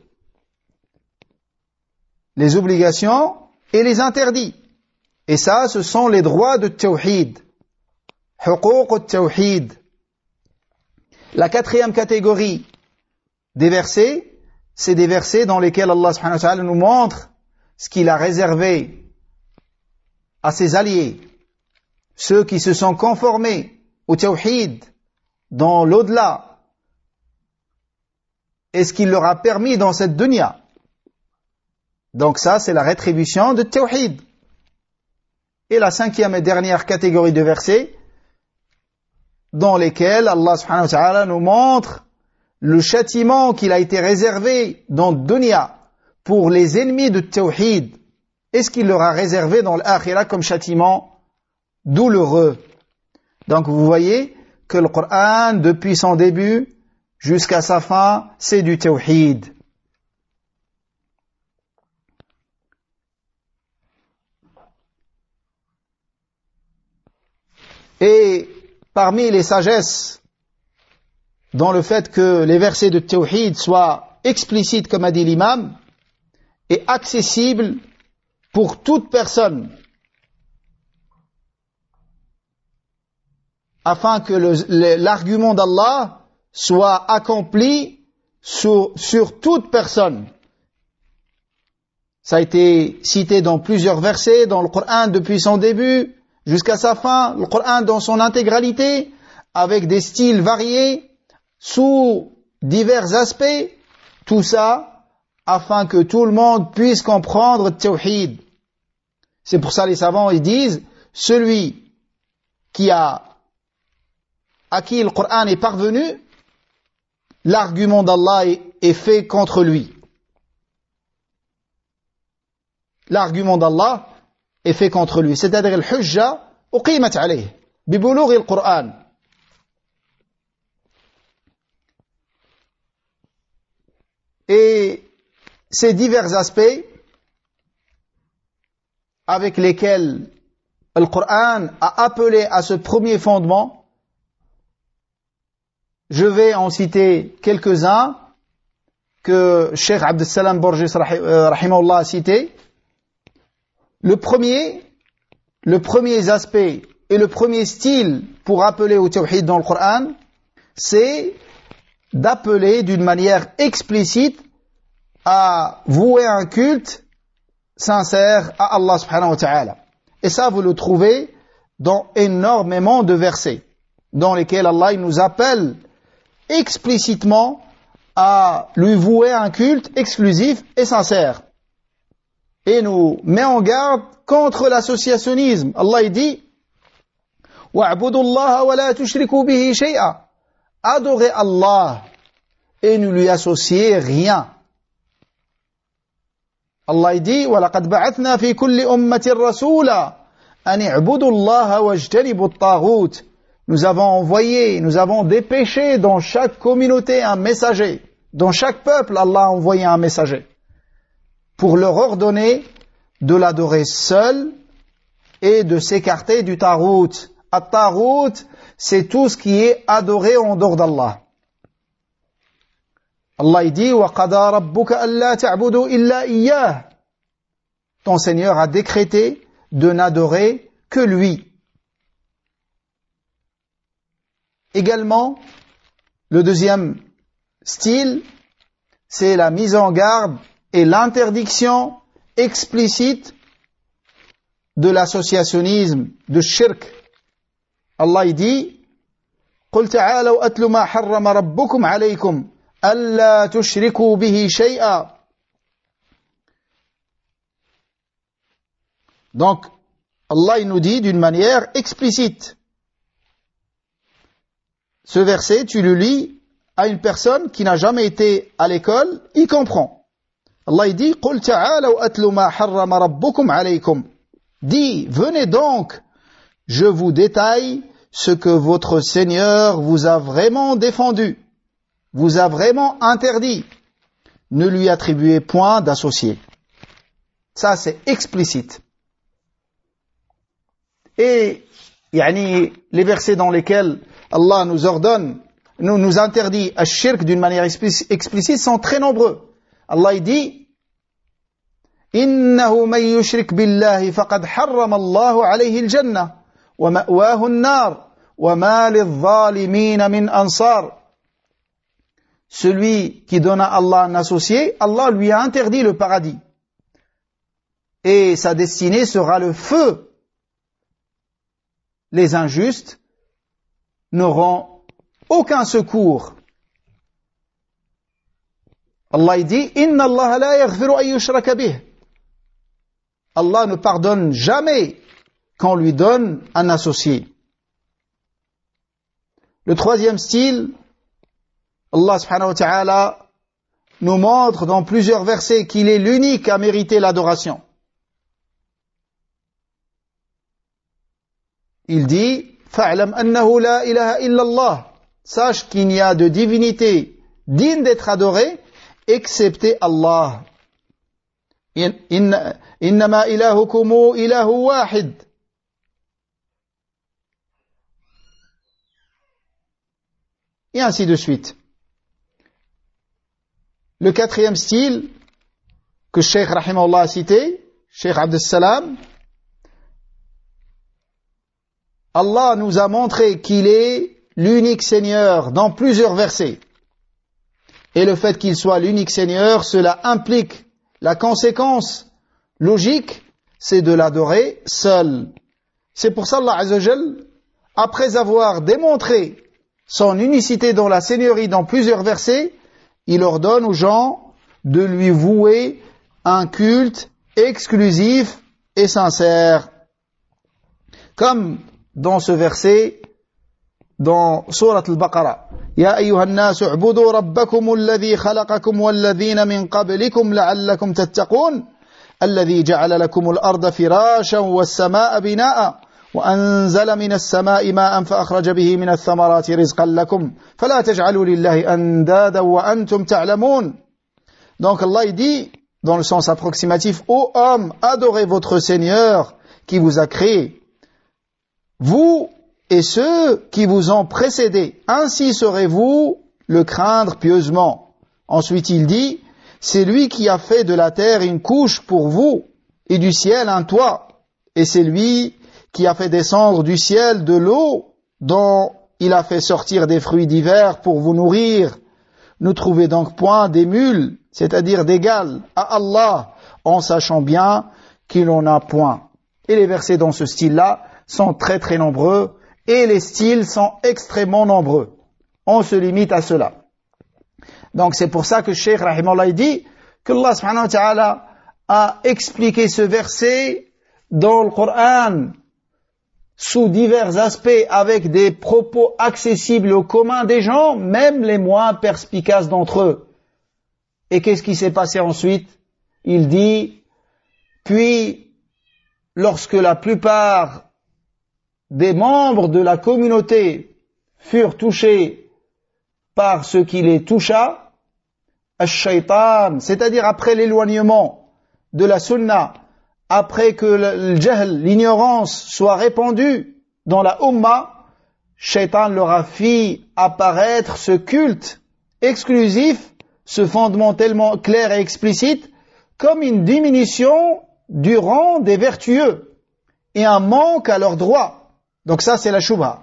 Speaker 1: Les obligations et les interdits. Et ça, ce sont les droits de Tawhid. Huquq al-Tawhid. La quatrième catégorie des versets, c'est des versets dans lesquels Allah subhanahu wa ta'ala nous montre ce qu'il a réservé à ses alliés, ceux qui se sont conformés au Tawhid dans l'au-delà, et ce qu'il leur a permis dans cette dunya. Donc ça, c'est la rétribution de Tawhid. Et la cinquième et dernière catégorie de versets, dans lesquels Allah subhanahu wa ta'ala nous montre le châtiment qu'il a été réservé dans le dunya pour les ennemis de Tawhid, et ce qu'il leur a réservé dans l'akhirah comme châtiment douloureux. Donc vous voyez que le Coran, depuis son début jusqu'à sa fin, c'est du Tawhid. Et parmi les sagesses dans le fait que les versets de Tawhid soient explicites, comme a dit l'imam, et accessibles pour toute personne, afin que l'argument d'Allah soit accompli sur toute personne. Ça a été cité dans plusieurs versets dans le Coran depuis son début jusqu'à sa fin, le Coran dans son intégralité, avec des styles variés, sous divers aspects, tout ça afin que tout le monde puisse comprendre Tawhid. C'est pour ça les savants ils disent, celui à qui le Coran est parvenu, l'argument d'Allah est fait contre lui. L'argument d'Allah est fait contre lui. C'est-à-dire, al-hujja uqimat alayh, bi bulugh al-Qur'an. Et ces divers aspects avec lesquels le Coran a appelé à ce premier fondement, je vais en citer quelques-uns que Cheikh Abdel Salam Borges rahimahullah a cité. Le premier aspect et le premier style pour appeler au Tawhid dans le Coran, c'est d'appeler d'une manière explicite à vouer un culte sincère à Allah subhanahu wa ta'ala. Et ça, vous le trouvez dans énormément de versets, dans lesquels Allah il nous appelle explicitement à lui vouer un culte exclusif et sincère. Et nous met en garde contre l'associationnisme. Allah il dit وَاعْبُدُوا اللَّهَ وَلَا تُشْرِكُوا بِهِ شَيْئًا. Adorez Allah et ne lui associez rien. Allah il dit وَلَقَدْ بَعَثْنَا فِي كُلِّ أُمَّةٍ رَسُولًا أَنِ اعْبُدُوا اللَّهَ وَاجْتَنِبُوا الطَّاغُوتَ. Nous avons dépêché dans chaque communauté un messager. Dans chaque peuple, Allah a envoyé un messager pour leur ordonner de l'adorer seul et de s'écarter du tarout. At-tarout, c'est tout ce qui est adoré en dehors d'Allah. Allah il dit وَقَضَى رَبُّكَ أَلَّا تَعْبُدُوا إِلَّا إِيَّاهُ. Ton Seigneur a décrété de n'adorer que lui. Également, le deuxième style, c'est la mise en garde et l'interdiction explicite de l'associationnisme, de shirk. Allah il dit قُلْ تَعَالَوْا أَتْلُ مَا حَرَّمَ رَبُّكُمْ عَلَيْكُمْ أَلَّا تُشْرِكُوا بِهِ شَيْئًا. Donc, Allah il nous dit d'une manière explicite. Ce verset, tu le lis à une personne qui n'a jamais été à l'école, il comprend. Allah il dit قُلْ تَعَالَوْا أَتْلُ مَا حَرَّمَ رَبُّكُمْ عَلَيْكُمْ. dit, venez donc, je vous détaille ce que votre Seigneur vous a vraiment défendu, vous a vraiment interdit. Ne lui attribuez point d'associé. Ça, c'est explicite. Et les versets dans lesquels Allah nous ordonne, nous interdit ash-shirk d'une manière explicite sont très nombreux. Allah il dit إنه من يشرك بالله فقد حرم الله عليه الجنة ومأواه النار وما للظالمين من أنصار. Celui qui donne à Allah un associé, Allah lui a interdit le paradis. Et sa destinée sera le feu. Les injustes n'auront aucun secours. Allah dit Inna Allah la yaghfiru an yushraka bih. Allah ne pardonne jamais qu'on lui donne un associé. Le troisième style, Allah subhanahu wa ta'ala nous montre dans plusieurs versets qu'il est l'unique à mériter l'adoration. Il dit Fa'lam annahu la ilaha illa Allah. Sache qu'il n'y a de divinité digne d'être adorée excepté Allah. Innama ilahukumu ilahu wahid. Et ainsi de suite. Le quatrième style que Cheikh Rahimahullah a cité, Cheikh Abdel Salam, Allah nous a montré qu'il est l'unique Seigneur dans plusieurs versets. Et le fait qu'il soit l'unique Seigneur, cela implique la conséquence logique, c'est de l'adorer seul. C'est pour ça Allah Azza wa Jal, après avoir démontré son unicité dans la Seigneurie dans plusieurs versets, il ordonne aux gens de lui vouer un culte exclusif et sincère. Comme dans ce verset, dans Surat al-Baqarah. Ya ayyuhan nasu u'budu rabbakum alladhi khalaqakum walladhina min qablikum la'allakum tattaqun alladhi ja'ala lakum al-arda firashan was-samaa'a binaa'a wa anzala minas samaa'i ma'an fa akhraja bihi minas thamarati rizqan lakum fala taj'alu lillahi andada wa antum ta'lamun. Donc Allah il dit dans le sens approximatif, ô homme, adorez votre Seigneur qui vous a créé, vous et ceux qui vous ont précédés, ainsi saurez-vous le craindre pieusement. Ensuite il dit, c'est lui qui a fait de la terre une couche pour vous, et du ciel un toit, et c'est lui qui a fait descendre du ciel de l'eau, dont il a fait sortir des fruits divers pour vous nourrir. Ne trouvez donc point d'émule, c'est-à-dire d'égal à Allah, en sachant bien qu'il n'en a point. Et les versets dans ce style-là sont très très nombreux, et les styles sont extrêmement nombreux. On se limite à cela. Donc c'est pour ça que Cheikh Rahimahullah dit que Allah subhanahu wa ta'ala a expliqué ce verset dans le Coran sous divers aspects avec des propos accessibles au commun des gens, même les moins perspicaces d'entre eux. Et qu'est-ce qui s'est passé ensuite? Il dit, puis lorsque la plupart des membres de la communauté furent touchés par ce qui les toucha, ash-shaytan, c'est-à-dire après l'éloignement de la sunna, après que le jahl, l'ignorance, soit répandue dans la umma, Shaitan leur a fait apparaître ce culte exclusif, ce fondement tellement clair et explicite, comme une diminution du rang des vertueux et un manque à leurs droits. Donc ça, c'est la shubha.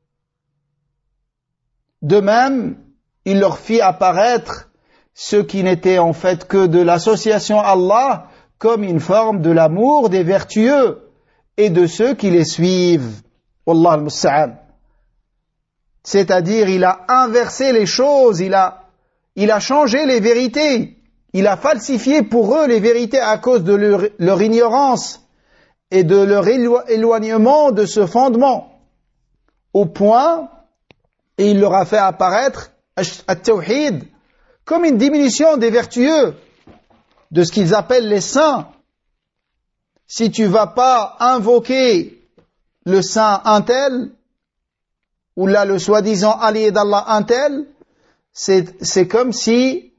Speaker 1: De même, il leur fit apparaître ce qui n'était en fait que de l'association à Allah comme une forme de l'amour des vertueux et de ceux qui les suivent. Wallah al-musta'an. C'est-à-dire, il a inversé les choses, il a changé les vérités, il a falsifié pour eux les vérités à cause de leur ignorance et de leur éloignement de ce fondement, au point, et il leur a fait apparaître at-tawhid comme une diminution des vertueux, de ce qu'ils appellent les saints, si tu vas pas invoquer le saint un tel, ou là le soi-disant allié d'Allah un tel, c'est comme si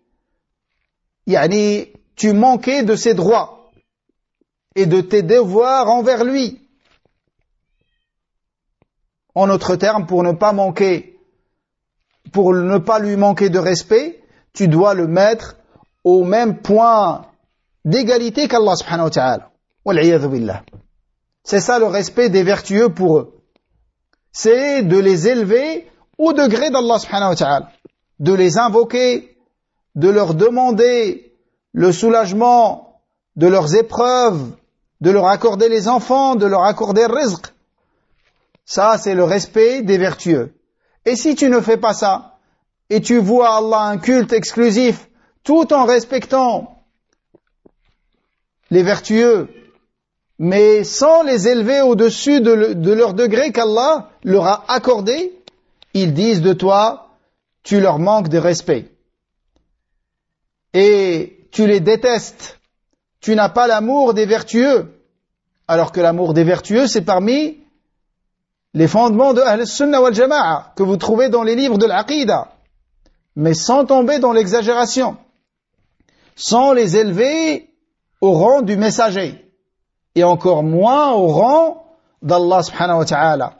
Speaker 1: tu manquais de ses droits et de tes devoirs envers lui. En d'autres termes, pour ne pas lui manquer de respect, tu dois le mettre au même point d'égalité qu'Allah subhanahu wa ta'ala. Wal'iyadhu billah. C'est ça le respect des vertueux pour eux. C'est de les élever au degré d'Allah subhanahu wa ta'ala. De les invoquer, de leur demander le soulagement de leurs épreuves, de leur accorder les enfants, de leur accorder le rizq. Ça, c'est le respect des vertueux. Et si tu ne fais pas ça, et tu vois Allah un culte exclusif, tout en respectant les vertueux, mais sans les élever au-dessus de leur degré qu'Allah leur a accordé, ils disent de toi, tu leur manques de respect. Et tu les détestes. Tu n'as pas l'amour des vertueux. Alors que l'amour des vertueux, c'est parmi les fondements de Ahl-Sunnah wal Jama'a que vous trouvez dans les livres de l'Aqida. Mais sans tomber dans l'exagération. Sans les élever au rang du messager. Et encore moins au rang d'Allah subhanahu wa ta'ala.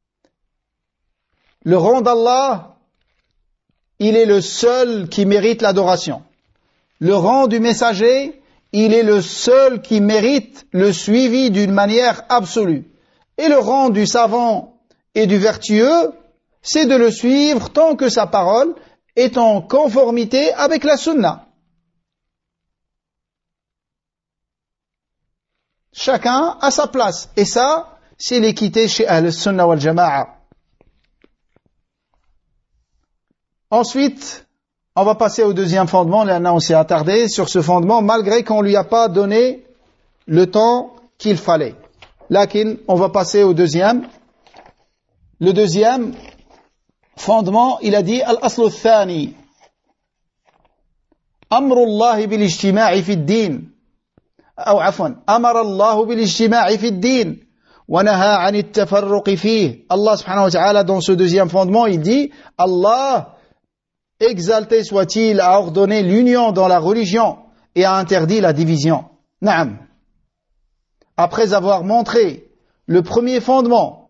Speaker 1: Le rang d'Allah, il est le seul qui mérite l'adoration. Le rang du messager, il est le seul qui mérite le suivi d'une manière absolue. Et le rang du savant et du vertueux, c'est de le suivre tant que sa parole est en conformité avec la sunna. Chacun a sa place. Et ça, c'est l'équité chez Ahl-Sunnah wal Jama'a. Ensuite, on va passer au deuxième fondement. Là, on s'est attardé sur ce fondement, malgré qu'on lui a pas donné le temps qu'il fallait. Là, on va passer au deuxième. Le deuxième fondement, il a dit Al-Aslu al-Thani. Amrullahi bil-ijtima'i fi ad-din. أو عفوا أمر الله بالاجتماع في الدين ونهى عن التفرق فيه. Allah subhanahu wa ta'ala, dans ce deuxième fondement, il dit Allah, exalté soit-il, a ordonné l'union dans la religion et a interdit la division. Naam. Après avoir montré le premier fondement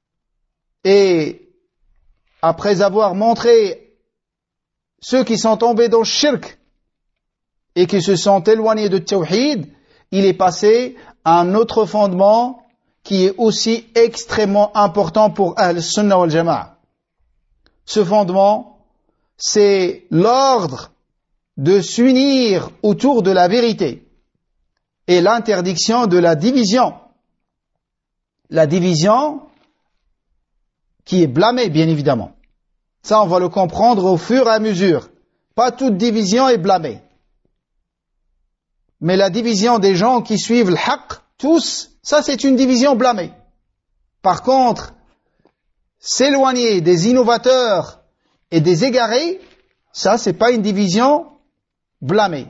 Speaker 1: et après avoir montré ceux qui sont tombés dans le shirk et qui se sont éloignés de tawhid, il est passé à un autre fondement qui est aussi extrêmement important pour Ahl-Sunnah wal Jama'a. Ce fondement, c'est l'ordre de s'unir autour de la vérité et l'interdiction de la division. La division qui est blâmée, bien évidemment. Ça, on va le comprendre au fur et à mesure. Pas toute division est blâmée. Mais la division des gens qui suivent le haqq, tous, ça c'est une division blâmée. Par contre, s'éloigner des innovateurs et des égarés, ça c'est pas une division blâmée.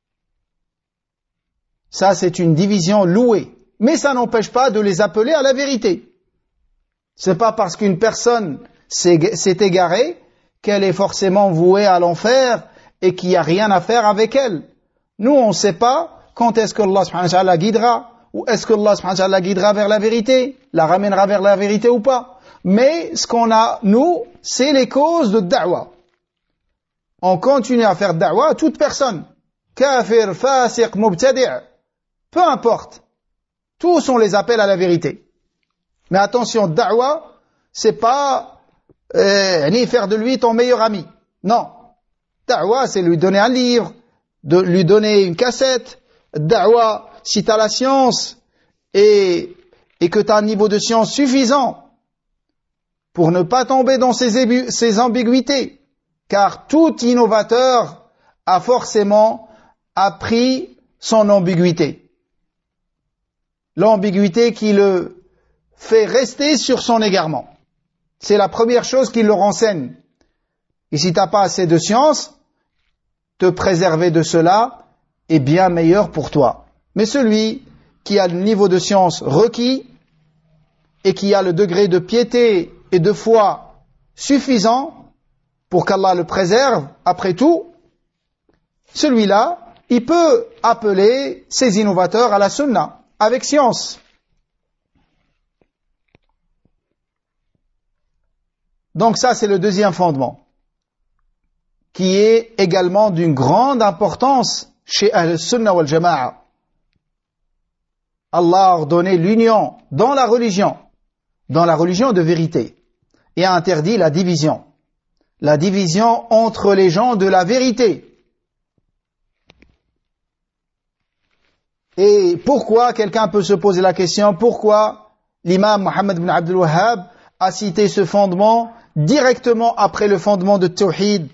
Speaker 1: Ça c'est une division louée. Mais ça n'empêche pas de les appeler à la vérité. C'est pas parce qu'une personne s'est égarée qu'elle est forcément vouée à l'enfer et qu'il n'y a rien à faire avec elle. Nous, on ne sait pas quand est-ce que Allah subhanahu wa ta'ala guidera, ou est-ce que Allah subhanahu wa ta'ala guidera vers la vérité, la ramènera vers la vérité ou pas. Mais ce qu'on a, nous, c'est les causes de da'wah. On continue à faire da'wah à toute personne. Kafir, fasiq, mubtadi', peu importe. Tous on les appelle à la vérité. Mais attention, da'wah, c'est pas ni faire de lui ton meilleur ami. Non. Da'wah, c'est lui donner un livre, de lui donner une cassette. Da'wah, si tu as la science et que tu as un niveau de science suffisant pour ne pas tomber dans ces ambiguïtés. Car tout innovateur a forcément appris son ambiguïté. L'ambiguïté qui le fait rester sur son égarement. C'est la première chose qui le renseigne. Et si tu n'as pas assez de science, te préserver de cela est bien meilleur pour toi. Mais celui qui a le niveau de science requis et qui a le degré de piété et de foi suffisant pour qu'Allah le préserve, après tout, celui-là, il peut appeler ses innovateurs à la sunna, avec science. Donc ça, c'est le deuxième fondement, qui est également d'une grande importance chez Ahl-Sunnah wal Jama'a. Allah a ordonné l'union dans la religion de vérité, et a interdit la division entre les gens de la vérité. Et pourquoi, quelqu'un peut se poser la question, pourquoi l'imam Muhammad ibn Abdul Wahhab a cité ce fondement directement après le fondement de Tawhid?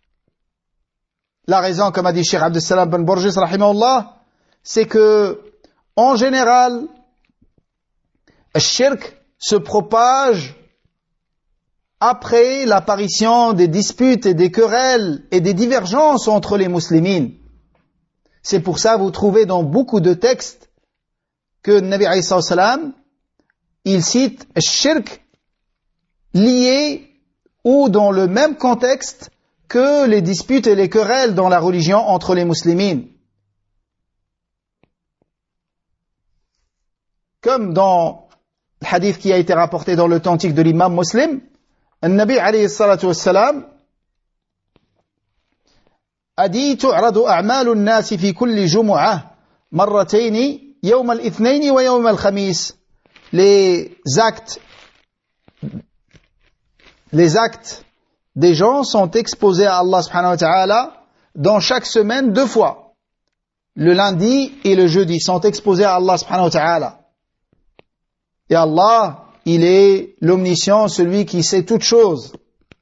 Speaker 1: La raison, comme a dit Cheikh Abdel Salam ben Borges, rahimahullah, c'est que, en général, le shirk se propage après l'apparition des disputes et des querelles et des divergences entre les muslimines. C'est pour ça que vous trouvez dans beaucoup de textes que le Nabi alayhi salam, il cite le shirk lié ou dans le même contexte que les disputes et les querelles dans la religion entre les muslimines. Comme dans le hadith qui a été rapporté dans l'authentique de l'imam Muslim, le Nabi alayhi salatu wassalam a dit تعرض أعمال الناس في كل جمعة مرتين يوم الاثنين ويوم الخميس. Les actes des gens sont exposés à Allah subhanahu wa ta'ala dans chaque semaine 2 fois. Le lundi et le jeudi sont exposés à Allah subhanahu wa ta'ala. Et Allah, il est l'omniscient, celui qui sait toutes choses.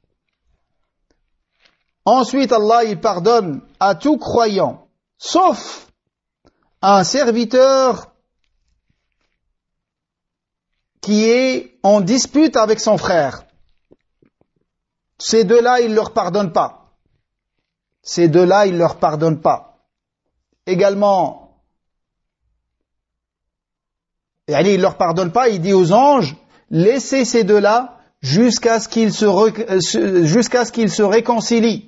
Speaker 1: Ensuite, Allah, il pardonne à tout croyant, sauf un serviteur qui est en dispute avec son frère. Ces deux-là, il ne leur pardonne pas. Également, il ne leur pardonne pas, il dit aux anges, laissez ces deux-là jusqu'à ce qu'ils se réconcilient.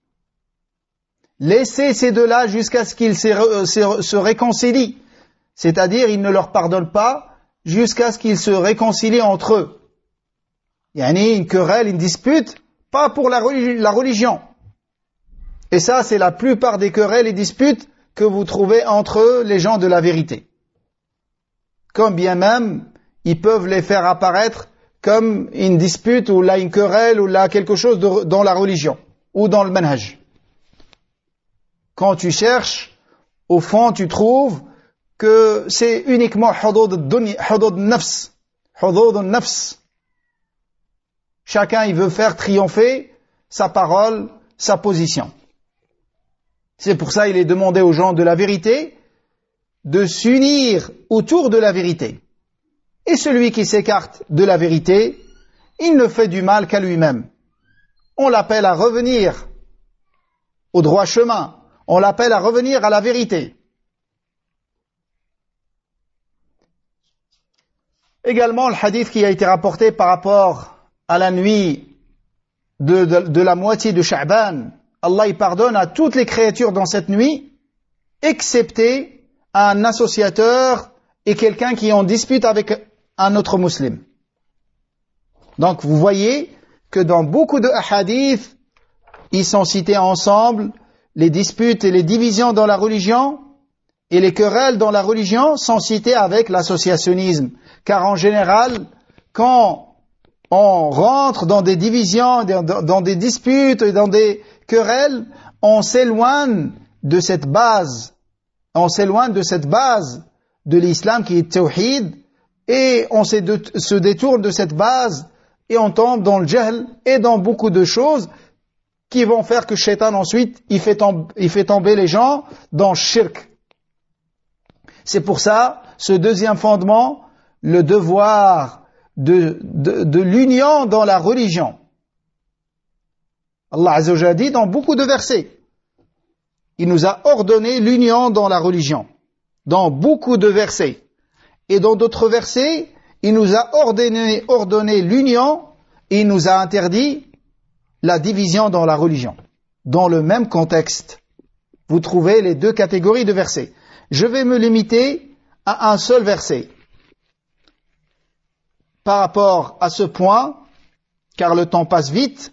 Speaker 1: Laissez ces deux-là jusqu'à ce qu'ils se réconcilient. C'est-à-dire, il ne leur pardonne pas jusqu'à ce qu'ils se réconcilient entre eux. Il y a une querelle, une dispute, pas pour la religion. Et ça, c'est la plupart des querelles et disputes que vous trouvez entre les gens de la vérité. Comme bien même, ils peuvent les faire apparaître comme une dispute ou là une querelle ou là quelque chose dans la religion ou dans le manhaj. Quand tu cherches, au fond, tu trouves que c'est uniquement hudud nafs. Chacun, il veut faire triompher sa parole, sa position. C'est pour ça qu'il est demandé aux gens de la vérité de s'unir autour de la vérité. Et celui qui s'écarte de la vérité, il ne fait du mal qu'à lui-même. On l'appelle à revenir au droit chemin. On l'appelle à revenir à la vérité. Également, le hadith qui a été rapporté par rapport à la nuit de la moitié de Sha'ban, Allah il pardonne à toutes les créatures dans cette nuit, excepté un associateur et quelqu'un qui est en dispute avec un autre musulman. Donc vous voyez que dans beaucoup de hadiths, ils sont cités ensemble, les disputes et les divisions dans la religion et les querelles dans la religion sont cités avec l'associationnisme. Car en général, quand on rentre dans des divisions, dans des disputes et dans des querelles, on s'éloigne de cette base. On s'éloigne de cette base de l'islam qui est tawhid et on se détourne de cette base et on tombe dans le jahl et dans beaucoup de choses qui vont faire que Shaitan ensuite il fait tomber les gens dans le shirk. C'est pour ça, ce deuxième fondement, le devoir de l'union dans la religion. Allah Azza wa Jalla dit dans beaucoup de versets, il nous a ordonné l'union dans la religion. Dans beaucoup de versets. Et dans d'autres versets, il nous a ordonné l'union et il nous a interdit la division dans la religion. Dans le même contexte, vous trouvez les deux catégories de versets. Je vais me limiter à un seul verset par rapport à ce point, car le temps passe vite.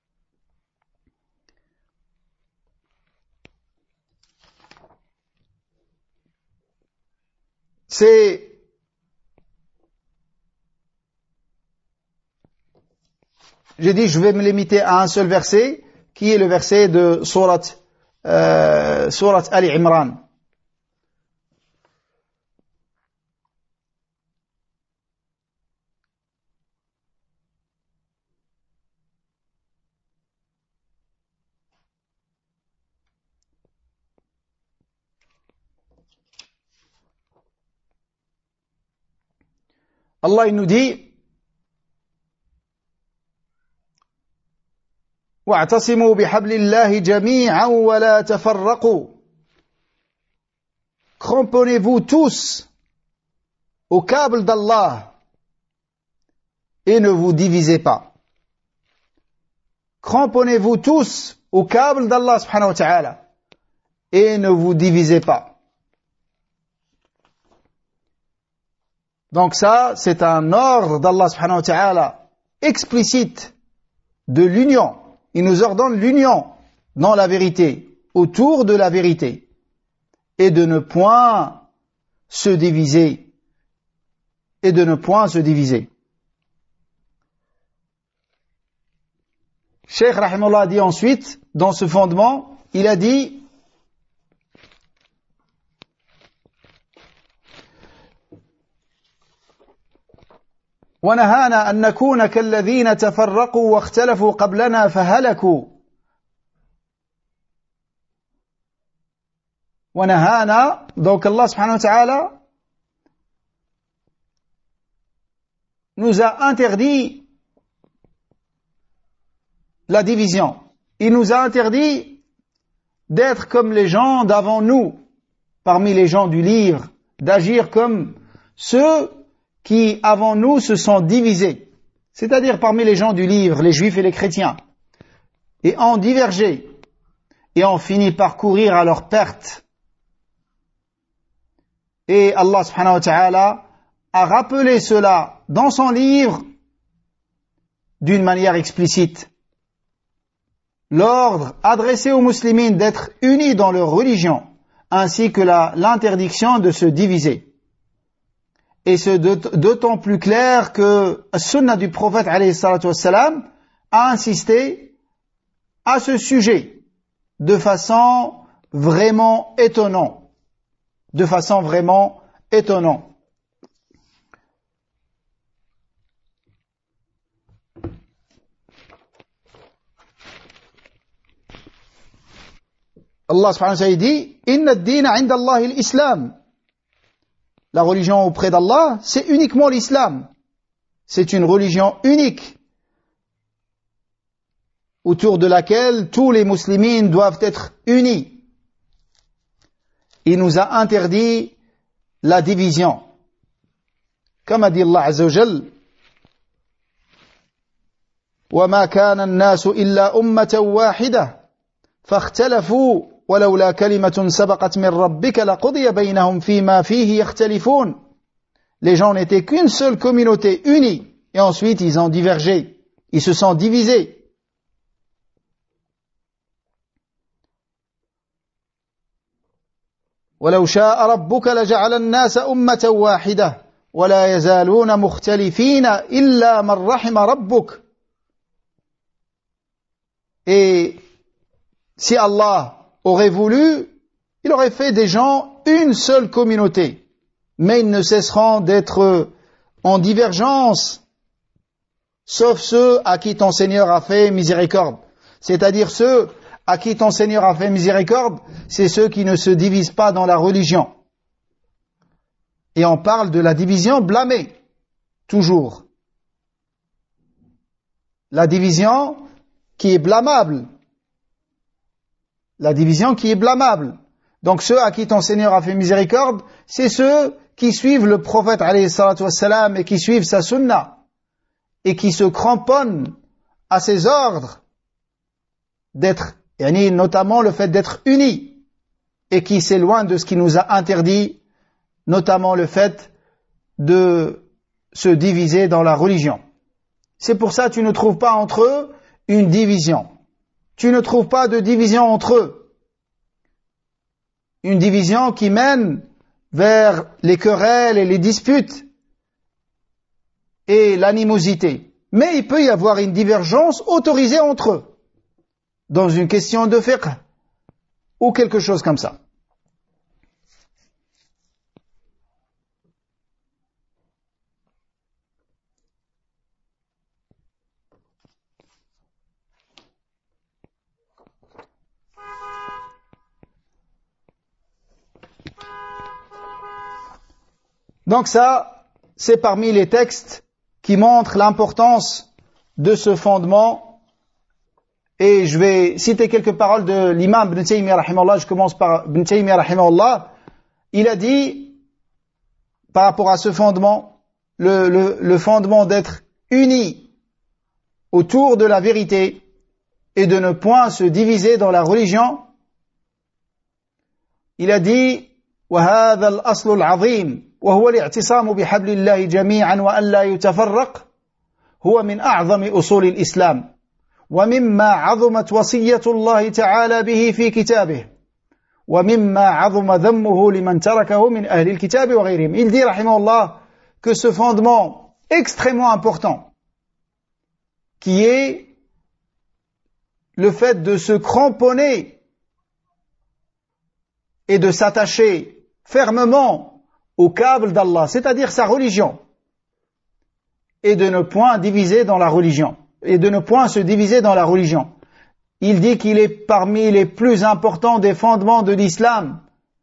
Speaker 1: J'ai dit, je vais me limiter à un seul verset, qui est le verset de sourate Ali Imran. Allah il nous dit وَاعْتَصِمُوا بِحَبْلِ اللَّهِ جَمِيعًا وَلَا تَفَرَّقُوا. Cramponnez-vous tous au câble d'Allah et ne vous divisez pas. Cramponnez-vous tous au câble d'Allah subhanahu wa ta'ala et ne vous divisez pas. Donc ça, c'est un ordre d'Allah subhanahu wa ta'ala explicite de l'union. Il nous ordonne l'union dans la vérité, autour de la vérité, et de ne point se diviser. Et de ne point se diviser. Cheikh Rahimullah a dit ensuite, dans ce fondement, il a dit وَنَهَانَا أَن نَكُونَ كَالَّذِينَ تَفَرَّقُوا وَاخْتَلَفُوا قَبْلَنَا فَهَلَكُوا. وَنَهَانَا, donc Allah subhanahu wa ta'ala nous a interdit la division. Il nous a interdit d'être comme les gens d'avant nous, parmi les gens du livre, d'agir comme ceux qui, avant nous, se sont divisés, c'est-à-dire parmi les gens du livre, les juifs et les chrétiens, et ont divergé, et ont fini par courir à leur perte. Et Allah subhanahu wa ta'ala a rappelé cela dans son livre d'une manière explicite. L'ordre adressé aux musulmans d'être unis dans leur religion, ainsi que l'interdiction de se diviser. Et c'est d'autant plus clair que la sunna du prophète alayhi salatu wassalam a insisté à ce sujet de façon vraiment étonnante. De façon vraiment étonnante. Allah subhanahu wa ta'ala dit Inna ad-dina 'inda Allahi al-Islam. La religion auprès d'Allah, c'est uniquement l'islam. C'est une religion unique autour de laquelle tous les musulmans doivent être unis. Il nous a interdit la division. Comme a dit Allah Azza wa Jal, وَمَا كَانَ النَّاسُ إِلَّا أُمَّةً وَاحِدَةً فَاخْتَلَفُوا وَلَوْلَا كَلِمَةٌ سَبَقَتْ مِنْ رَبِّكَ لَقُضِيَ بَيْنَهُمْ فِيمَا فِيهِ يَخْتَلِفُونَ. Les gens n'étaient qu'une seule communauté unie, et ensuite ils ont divergé, ils se sont divisés. وَلَوْ شَاءَ رَبُّكَ لَجَعَلَ النَّاسَ أُمَّةً وَاحِدَةً وَلَا يَزَالُونَ مُخْتَلِفِينَ إِلَّا مَنْ رَحِمَ رَبُّكَ. Et si Allah aurait voulu, il aurait fait des gens une seule communauté, mais ils ne cesseront d'être en divergence, sauf ceux à qui ton Seigneur a fait miséricorde. C'est-à-dire ceux à qui ton Seigneur a fait miséricorde, c'est ceux qui ne se divisent pas dans la religion. Et on parle de la division blâmée, toujours. La division qui est blâmable. La division qui est blâmable. Donc ceux à qui ton Seigneur a fait miséricorde, c'est ceux qui suivent le prophète alayhi salatu wassalam et qui suivent sa sunna et qui se cramponnent à ses ordres d'être, notamment le fait d'être unis et qui s'éloignent de ce qui nous a interdit, notamment le fait de se diviser dans la religion. C'est pour ça que tu ne trouves pas entre eux une division. Tu ne trouves pas de division entre eux. Une division qui mène vers les querelles et les disputes et l'animosité. Mais il peut y avoir une divergence autorisée entre eux, dans une question de fiqh, ou quelque chose comme ça. Donc ça, c'est parmi les textes qui montrent l'importance de ce fondement. Et je vais citer quelques paroles de l'imam Ibn Taymiyyah rahimahullah. Je commence par Ibn Taymiyyah rahimahullah. Il a dit, par rapport à ce fondement, le fondement d'être unis autour de la vérité et de ne point se diviser dans la religion. Il a dit, وَهَذَا الْأَصْلُ الْعَظِيمُ وهو الاعتصام بحبل الله جميعا وأن لا يتفرق هو من أعظم أصول الإسلام ومما عظمت وصية الله تعالى به في كتابه ومما عظم ذمه لمن تركه من أهل الكتاب وغيرهم. Il dit rahimahullah que ce fondement extrêmement important qui est le fait de se cramponner et de s'attacher fermement au câble d'Allah, c'est-à-dire sa religion, et de ne point diviser dans la religion, et de ne point se diviser dans la religion. Il dit qu'il est parmi les plus importants des fondements de l'islam,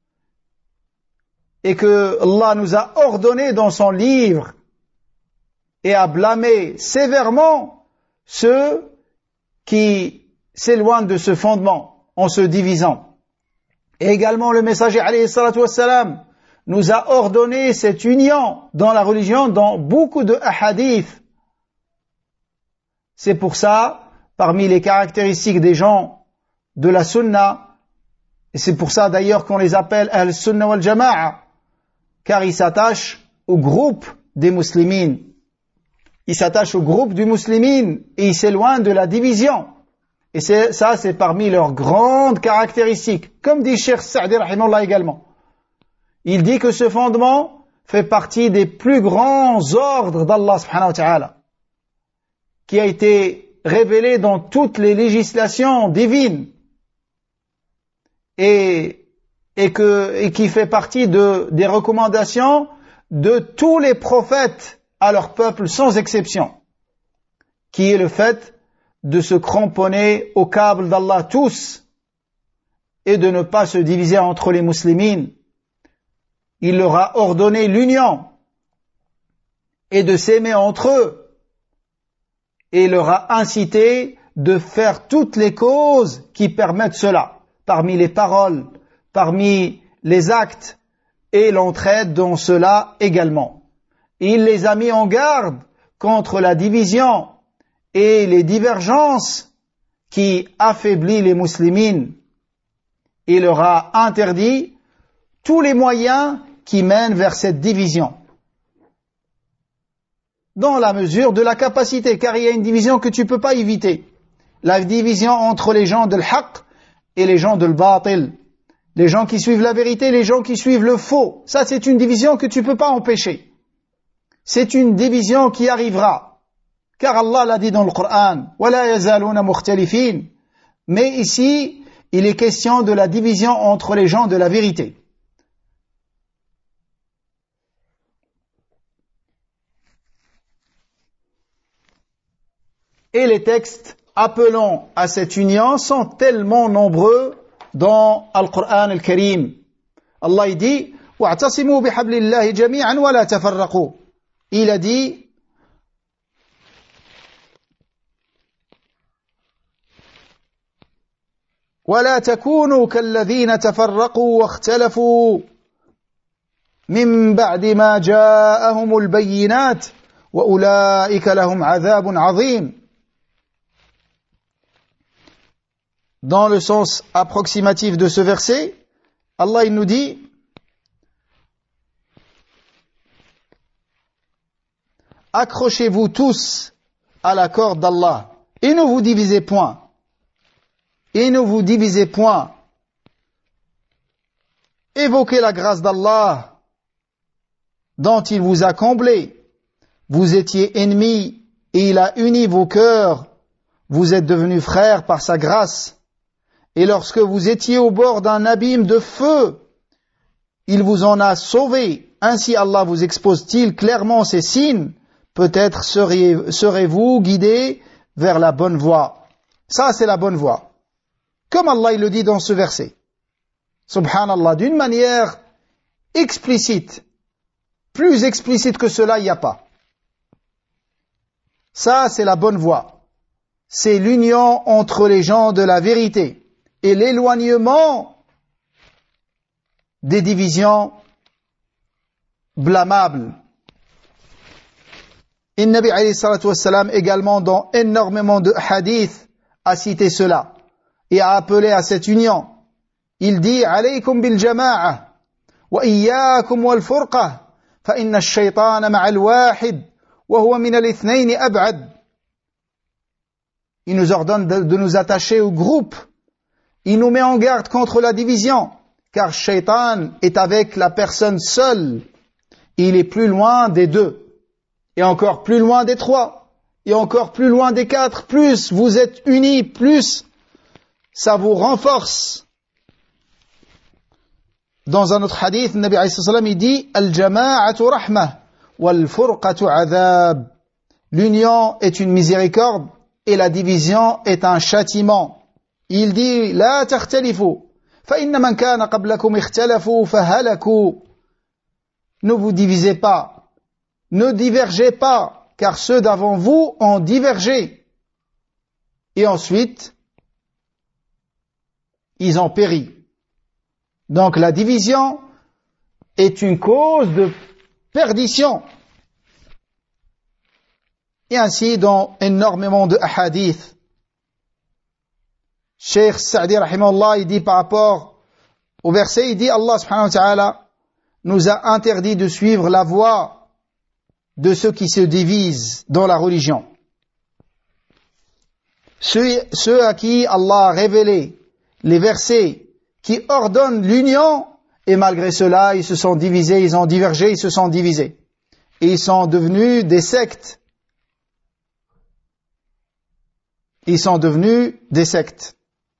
Speaker 1: et que Allah nous a ordonné dans son livre, et a blâmé sévèrement ceux qui s'éloignent de ce fondement, en se divisant. Et également le messager alayhi salatu wassalam nous a ordonné cette union dans la religion dans beaucoup de hadiths. C'est pour ça, parmi les caractéristiques des gens de la sunna, et c'est pour ça d'ailleurs qu'on les appelle al-sunna wal-jama'a, car ils s'attachent au groupe des muslimines. Ils s'attachent au groupe du muslimine et ils s'éloignent de la division. Et ça, c'est parmi leurs grandes caractéristiques. Comme dit Cheikh Sa'di rahimahullah également. Il dit que ce fondement fait partie des plus grands ordres d'Allah subhanahu wa ta'ala, qui a été révélé dans toutes les législations divines et qui fait partie des recommandations de tous les prophètes à leur peuple sans exception, qui est le fait de se cramponner au câble d'Allah tous et de ne pas se diviser entre les muslimines. Il leur a ordonné l'union et de s'aimer entre eux et leur a incité de faire toutes les causes qui permettent cela, parmi les paroles, parmi les actes et l'entraide dans cela également. Il les a mis en garde contre la division et les divergences qui affaiblissent les muslimines. Il leur a interdit tous les moyens qui mènent vers cette division, dans la mesure de la capacité, car il y a une division que tu ne peux pas éviter. La division entre les gens de l'haq et les gens de l'batil, les gens qui suivent la vérité, les gens qui suivent le faux. Ça, c'est une division que tu ne peux pas empêcher. C'est une division qui arrivera, car Allah l'a dit dans le Coran, وَلَا يَزَالُونَ مُخْتَلِفِينَ. Mais ici, il est question de la division entre les gens de la vérité. Et les textes appelant à cette union sont tellement nombreux dans Al-Qur'an Al-Karim. Allah dit وَاعْتَصِمُوا بِحَبْلِ اللَّهِ جَمِيعًا وَلَا تَفَرَّقُوا. Il a dit ولا تكونوا كالذين تفرقوا واختلفوا من بعد ما جاءهم البينات وأولئك لهم عذاب عظيم. Dans le sens approximatif de ce verset, Allah il nous dit accrochez-vous tous à la corde d'Allah et ne vous divisez point. Et ne vous divisez point. Évoquez la grâce d'Allah dont il vous a comblé. Vous étiez ennemis et il a uni vos cœurs. Vous êtes devenus frères par sa grâce. Et lorsque vous étiez au bord d'un abîme de feu, il vous en a sauvés. Ainsi Allah vous expose-t-il clairement ces signes. Peut-être serez-vous guidés vers la bonne voie. Ça, c'est la bonne voie. Comme Allah il le dit dans ce verset. Subhanallah, d'une manière explicite. Plus explicite que cela, il n'y a pas. Ça, c'est la bonne voie. C'est l'union entre les gens de la vérité et l'éloignement des divisions blâmables. Et le Nabi alayhi salatu wassalam également dans énormément de hadiths a cité cela et a appelé à cette union. Il dit alaykum bil jama'a wa iyyakum wal furqa fa inna ash-shaytana ma'a al-wahid wa huwa min al-ithnayn ab'ad. Il nous ordonne de nous attacher au groupe. Il nous met en garde contre la division car Shaitan est avec la personne seule. Il est plus loin des deux et encore plus loin des trois et encore plus loin des quatre. Plus vous êtes unis, plus ça vous renforce. Dans un autre hadith, le Nabi alayhi salam il dit Al-jama'atu rahmah wal-furqatu adhab. L'union est une miséricorde et la division est un châtiment. Il dit La takhtalifu fa inna man kana qablakum ikhtalafu fahalaku. Ne vous divisez pas, ne divergez pas, car ceux d'avant vous ont divergé. Et ensuite, ils ont péri. Donc la division est une cause de perdition. Et ainsi dans énormément de hadiths. Cheikh Sa'di rahimahullah, il dit par rapport au verset, il dit Allah subhanahu wa ta'ala nous a interdit de suivre la voie de ceux qui se divisent dans la religion. Ceux à qui Allah a révélé les versets qui ordonnent l'union, et malgré cela, ils se sont divisés, ils ont divergé, ils se sont divisés. Et ils sont devenus des sectes. Ils sont devenus des sectes.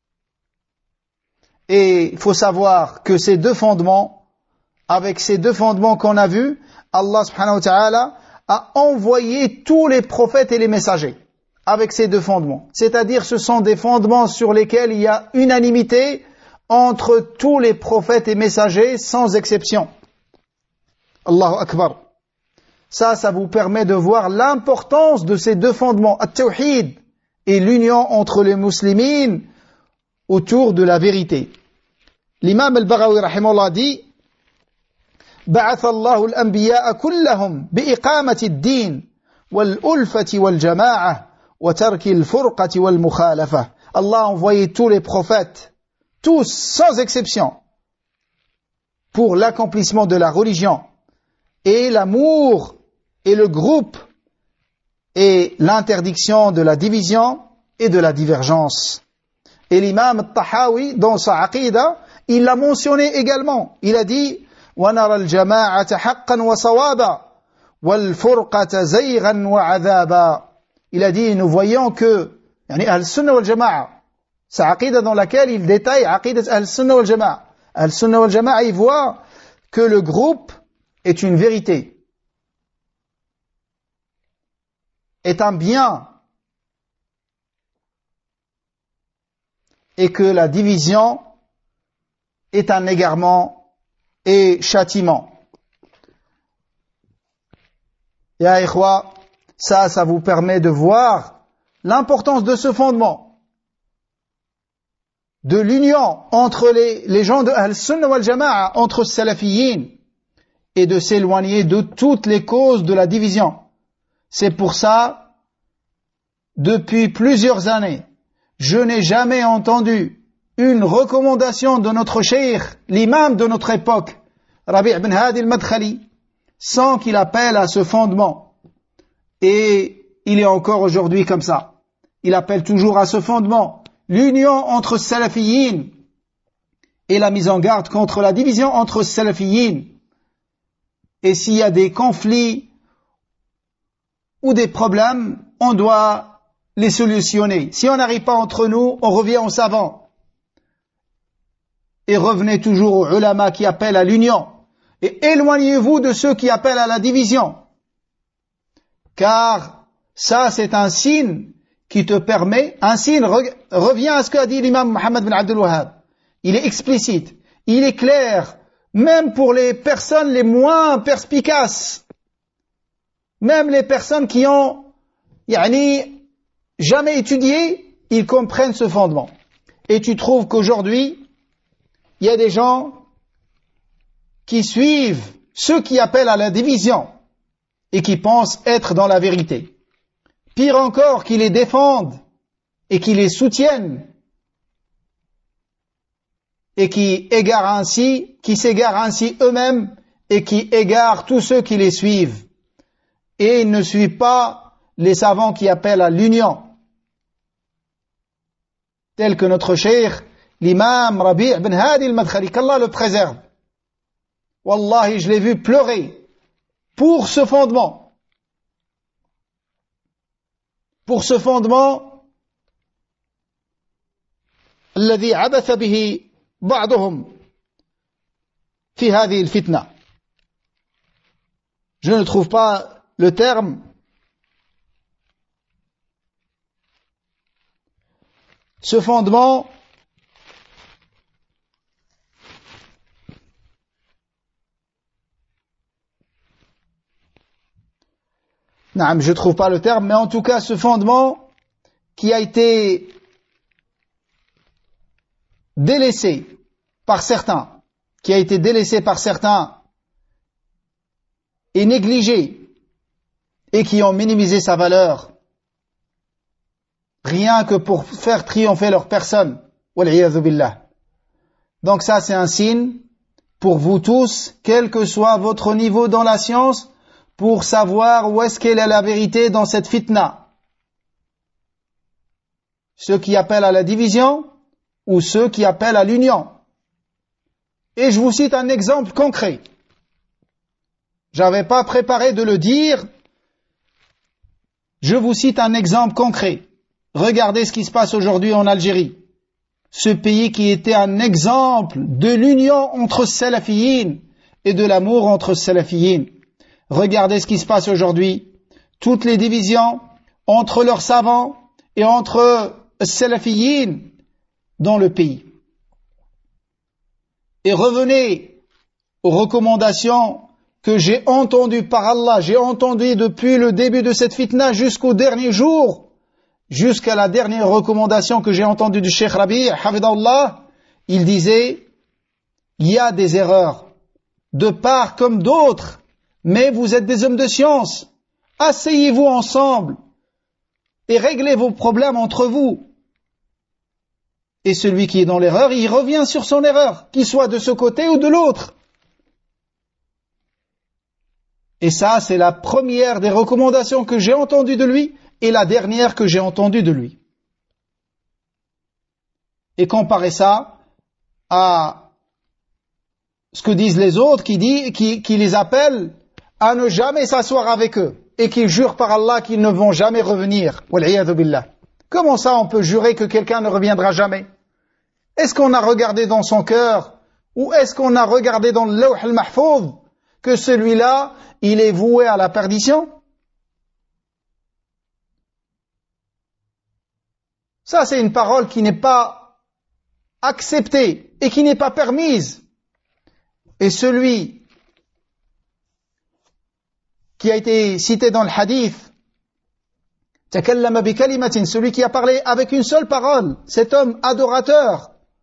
Speaker 1: Et il faut savoir que ces deux fondements, avec ces deux fondements qu'on a vus, Allah subhanahu wa ta'ala a envoyé tous les prophètes et les messagers avec ces deux fondements. C'est-à-dire ce sont des fondements sur lesquels il y a unanimité entre tous les prophètes et messagers sans exception. Allahu Akbar. Ça vous permet de voir l'importance de ces deux fondements, at-tawhid et l'union entre les muslimines autour de la vérité. L'imam al-Baghawi rahimahullah dit بعث الله الأنبياء كلهم بإقامة الدين والألفة والجماعة وترك الفرقة والمخالفة. Allah a envoyé tous les prophètes, tous sans exception, pour l'accomplissement de la religion et l'amour et le groupe et l'interdiction de la division et de la divergence. Et l'imam al-Tahawi, dans sa aqida, il l'a mentionné également. Il a dit وَنَرَى الْجَمَاعَةَ حَقًّا وَصَوَابًا وَالْفُرْقَةَ زَيْغًا وَعَذَابًا. Il a dit, nous voyons que Ahl-Sunnah wal-Jama'a, c'est aqida dans laquelle il détaille aqidat Ahl-Sunnah wal-Jama'a. Ahl-Sunnah wal-Jama'a, il voit que le groupe est une vérité, est un bien, et que la division est un égarement et châtiment. Ya ikhwa, ça vous permet de voir l'importance de ce fondement. de l'union entre les gens de Ahl-Sunnah wal Jama'a, entre Salafiyin, et de s'éloigner de toutes les causes de la division. C'est pour ça, depuis plusieurs années, je n'ai jamais entendu une recommandation de notre cheikh, l'imam de notre époque, Rabi' ibn Hadi al-Madkhali, sans qu'il appelle à ce fondement. Et il est encore aujourd'hui comme ça. Il appelle toujours à ce fondement, l'union entre Salafiyin et la mise en garde contre la division entre Salafiyin. Et s'il y a des conflits ou des problèmes, on doit les solutionner. Si on n'arrive pas entre nous, on revient aux savants. Et revenez toujours aux ulama qui appellent à l'union. Et éloignez-vous de ceux qui appellent à la division. Car ça, c'est un signe qui te permet, un signe, reviens à ce qu'a dit l'imam Muhammad bin Abdul Wahhab. Il est explicite, il est clair, même pour les personnes les moins perspicaces, même les personnes qui ont jamais étudié, ils comprennent ce fondement. Et tu trouves qu'aujourd'hui, il y a des gens qui suivent ceux qui appellent à la division et qui pensent être dans la vérité. Pire encore, qui les défendent et qui les soutiennent et qui s'égarent ainsi eux-mêmes et qui égarent tous ceux qui les suivent. Et ils ne suivent pas les savants qui appellent à l'union. Tel que notre cheikh, l'imam Rabi' ibn Hadi al-Madkhali, qu'Allah le préserve. Wallahi, je l'ai vu pleurer pour ce fondement. Pour ce fondement, الذي عبث به بعضهم في هذه الفتنة. Je ne trouve pas le terme. Ce fondement je ne trouve pas le terme, mais en tout cas ce fondement qui a été délaissé par certains, et négligé, et qui ont minimisé sa valeur, rien que pour faire triompher leur personne. Wal-'iyadhu billah. Donc ça, c'est un signe pour vous tous, quel que soit votre niveau dans la science, pour savoir où est-ce qu'elle est la vérité dans cette fitna. Ceux qui appellent à la division ou ceux qui appellent à l'union. Et je vous cite un exemple concret. J'avais pas préparé de le dire. Je vous cite un exemple concret. Regardez ce qui se passe aujourd'hui en Algérie. Ce pays qui était un exemple de l'union entre Salafiyin et de l'amour entre Salafiyin. Regardez ce qui se passe aujourd'hui. Toutes les divisions entre leurs savants et entre Salafiyin dans le pays. Et revenez aux recommandations que j'ai entendues par Allah, j'ai entendues depuis le début de cette fitna jusqu'au dernier jour, jusqu'à la dernière recommandation que j'ai entendue du Cheikh Rabi', hafidahullah. Il disait, il y a des erreurs, de part comme d'autres, mais vous êtes des hommes de science. Asseyez-vous ensemble et réglez vos problèmes entre vous. Et celui qui est dans l'erreur, il revient sur son erreur, qu'il soit de ce côté ou de l'autre. Et ça, c'est la première des recommandations que j'ai entendues de lui et la dernière que j'ai entendue de lui. Et comparez ça à ce que disent les autres qui les appellent à ne jamais s'asseoir avec eux et qui jurent par Allah qu'ils ne vont jamais revenir. Wal-'iyadhu billah. Comment ça on peut jurer que quelqu'un ne reviendra jamais? Est-ce qu'on a regardé dans son cœur ou est-ce qu'on a regardé dans le lawh al-mahfouz que celui-là, il est voué à la perdition? Ça, c'est une parole qui n'est pas acceptée et qui n'est pas permise. Et celui qui a été cité dans le hadith, takallama bi kalimatin, celui qui a parlé avec une seule parole, cet homme adorateur,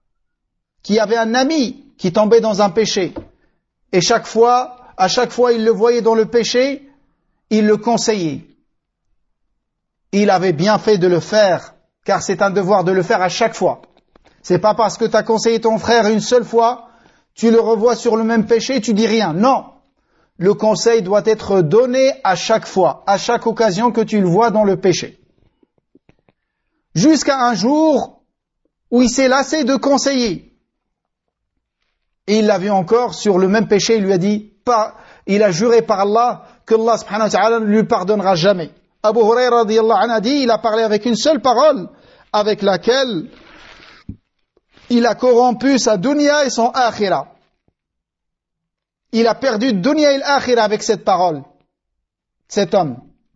Speaker 1: qui avait un ami qui tombait dans un péché. Et à chaque fois, il le voyait dans le péché, il le conseillait. Il avait bien fait de le faire, car c'est un devoir de le faire à chaque fois. C'est pas parce que tu as conseillé ton frère une seule fois, tu le revois sur le même péché, tu dis rien. Non. Le conseil doit être donné à chaque fois, à chaque occasion que tu le vois dans le péché. Jusqu'à un jour où il s'est lassé de conseiller. Et il l'a vu encore sur le même péché, il lui a dit, il a juré par Allah que Allah subhanahu wa ta'ala ne lui pardonnera jamais. Abu Huraira radiyallahu anhu a dit, il a parlé avec une seule parole, avec laquelle il a corrompu sa dunya et son akhira. Il a perdu dunya et l'akhira avec cette parole, cet homme.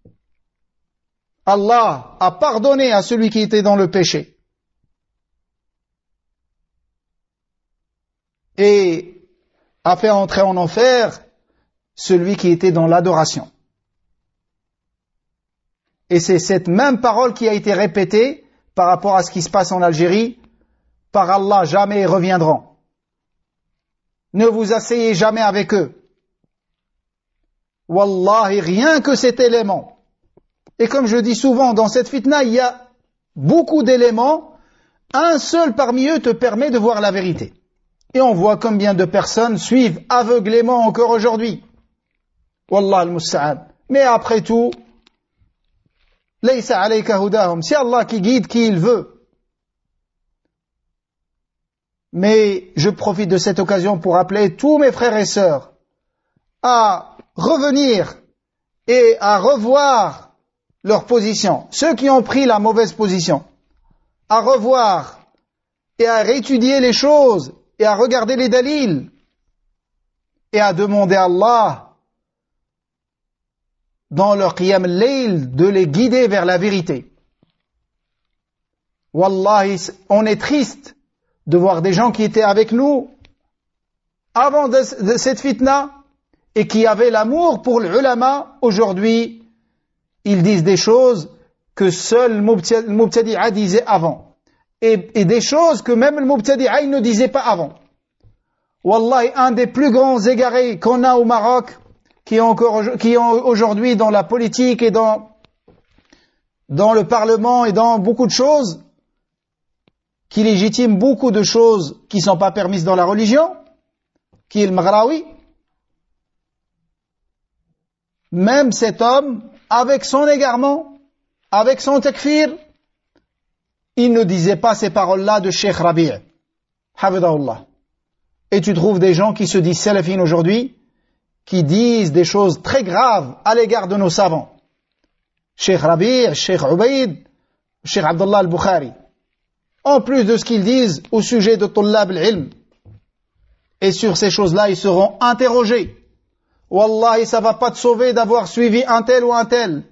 Speaker 1: Allah a pardonné à celui qui était dans le péché. Et a fait entrer en enfer celui qui était dans l'adoration. Et c'est cette même parole qui a été répétée par rapport à ce qui se passe en Algérie. Par Allah, jamais ils reviendront. Ne vous asseyez jamais avec eux. Wallahi, rien que cet élément. Et comme je dis souvent, dans cette fitna, il y a beaucoup d'éléments. Un seul parmi eux te permet de voir la vérité. Et on voit combien de personnes suivent aveuglément encore aujourd'hui. Wallah al-musta'an. Mais après tout, laysa alayka hudahum. C'est Allah qui guide qui il veut. Mais je profite de cette occasion pour appeler tous mes frères et sœurs à revenir et à revoir leur position. Ceux qui ont pris la mauvaise position, à revoir et à réétudier les choses et à regarder les dalils et à demander à Allah dans leur qiyam al-layl de les guider vers la vérité. Wallahi, on est triste de voir des gens qui étaient avec nous avant de cette fitna et qui avaient l'amour pour l'ulama. Aujourd'hui, ils disent des choses que seul le Mubtadi'a disait avant. Et des choses que même le Mubtadi'a ne disait pas avant. Wallahi, un des plus grands égarés qu'on a au Maroc, qui est aujourd'hui dans la politique et dans le Parlement et dans beaucoup de choses, qui légitime beaucoup de choses qui ne sont pas permises dans la religion, qui est le Maghraoui. Même cet homme, avec son égarement, avec son takfir, il ne disait pas ces paroles-là de Cheikh Rabi'. Hafidahullah. Et tu trouves des gens qui se disent salafines aujourd'hui, qui disent des choses très graves à l'égard de nos savants. Cheikh Rabi', Cheikh Ubaid, Cheikh Abdullah al-Bukhari. En plus de ce qu'ils disent au sujet de Tullab al-Ilm. Et sur ces choses-là, ils seront interrogés. Wallahi, ça va pas te sauver d'avoir suivi un tel ou un tel.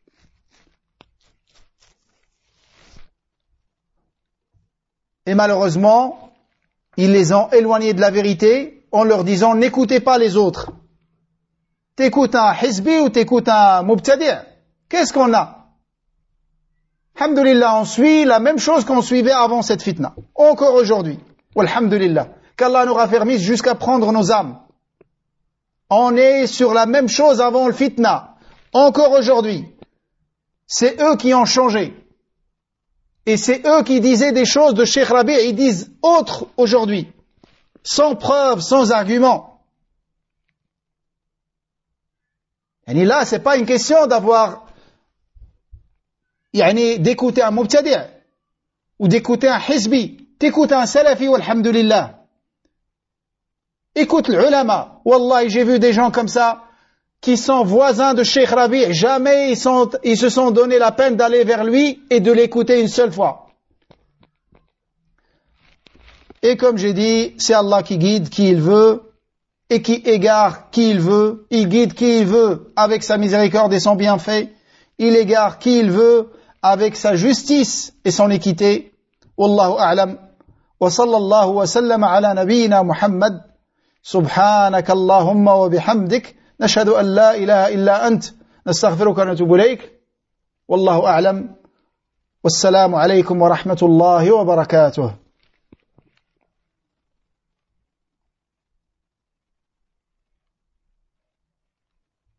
Speaker 1: Et malheureusement, ils les ont éloignés de la vérité en leur disant n'écoutez pas les autres. T'écoutes un hizbi ou t'écoutes un mubtadi'. Qu'est-ce qu'on a? Alhamdulillah, on suit la même chose qu'on suivait avant cette fitna. Encore aujourd'hui. Alhamdulillah. Qu'Allah nous raffermisse jusqu'à prendre nos âmes. On est sur la même chose avant le fitna. Encore aujourd'hui. C'est eux qui ont changé. Et c'est eux qui disaient des choses de Cheikh Rabi', ils disent autres aujourd'hui. Sans preuve, sans argument. Et là, c'est pas une question d'avoir d'écouter un mubtadi' ou d'écouter un hizbi. T'écoutes un salafi, walhamdulillah. Écoute l'ulama. Wallahi, j'ai vu des gens comme ça qui sont voisins de Cheikh Rabi'. Jamais ils se sont donné la peine d'aller vers lui et de l'écouter une seule fois. Et comme j'ai dit, c'est Allah qui guide qui il veut et qui égare qui il veut. Il guide qui il veut avec sa miséricorde et son bienfait. Il égare qui il veut avec sa justice et son équité. Wallahu a'lam. Wa sallallahu wa sallam ala nabiyyina Muhammad. Subhanaka Allahumma wa bihamdik. نشهد أن لا إله إلا أنت نستغفرك ونتوب إليك والله أعلم والسلام عليكم ورحمة الله وبركاته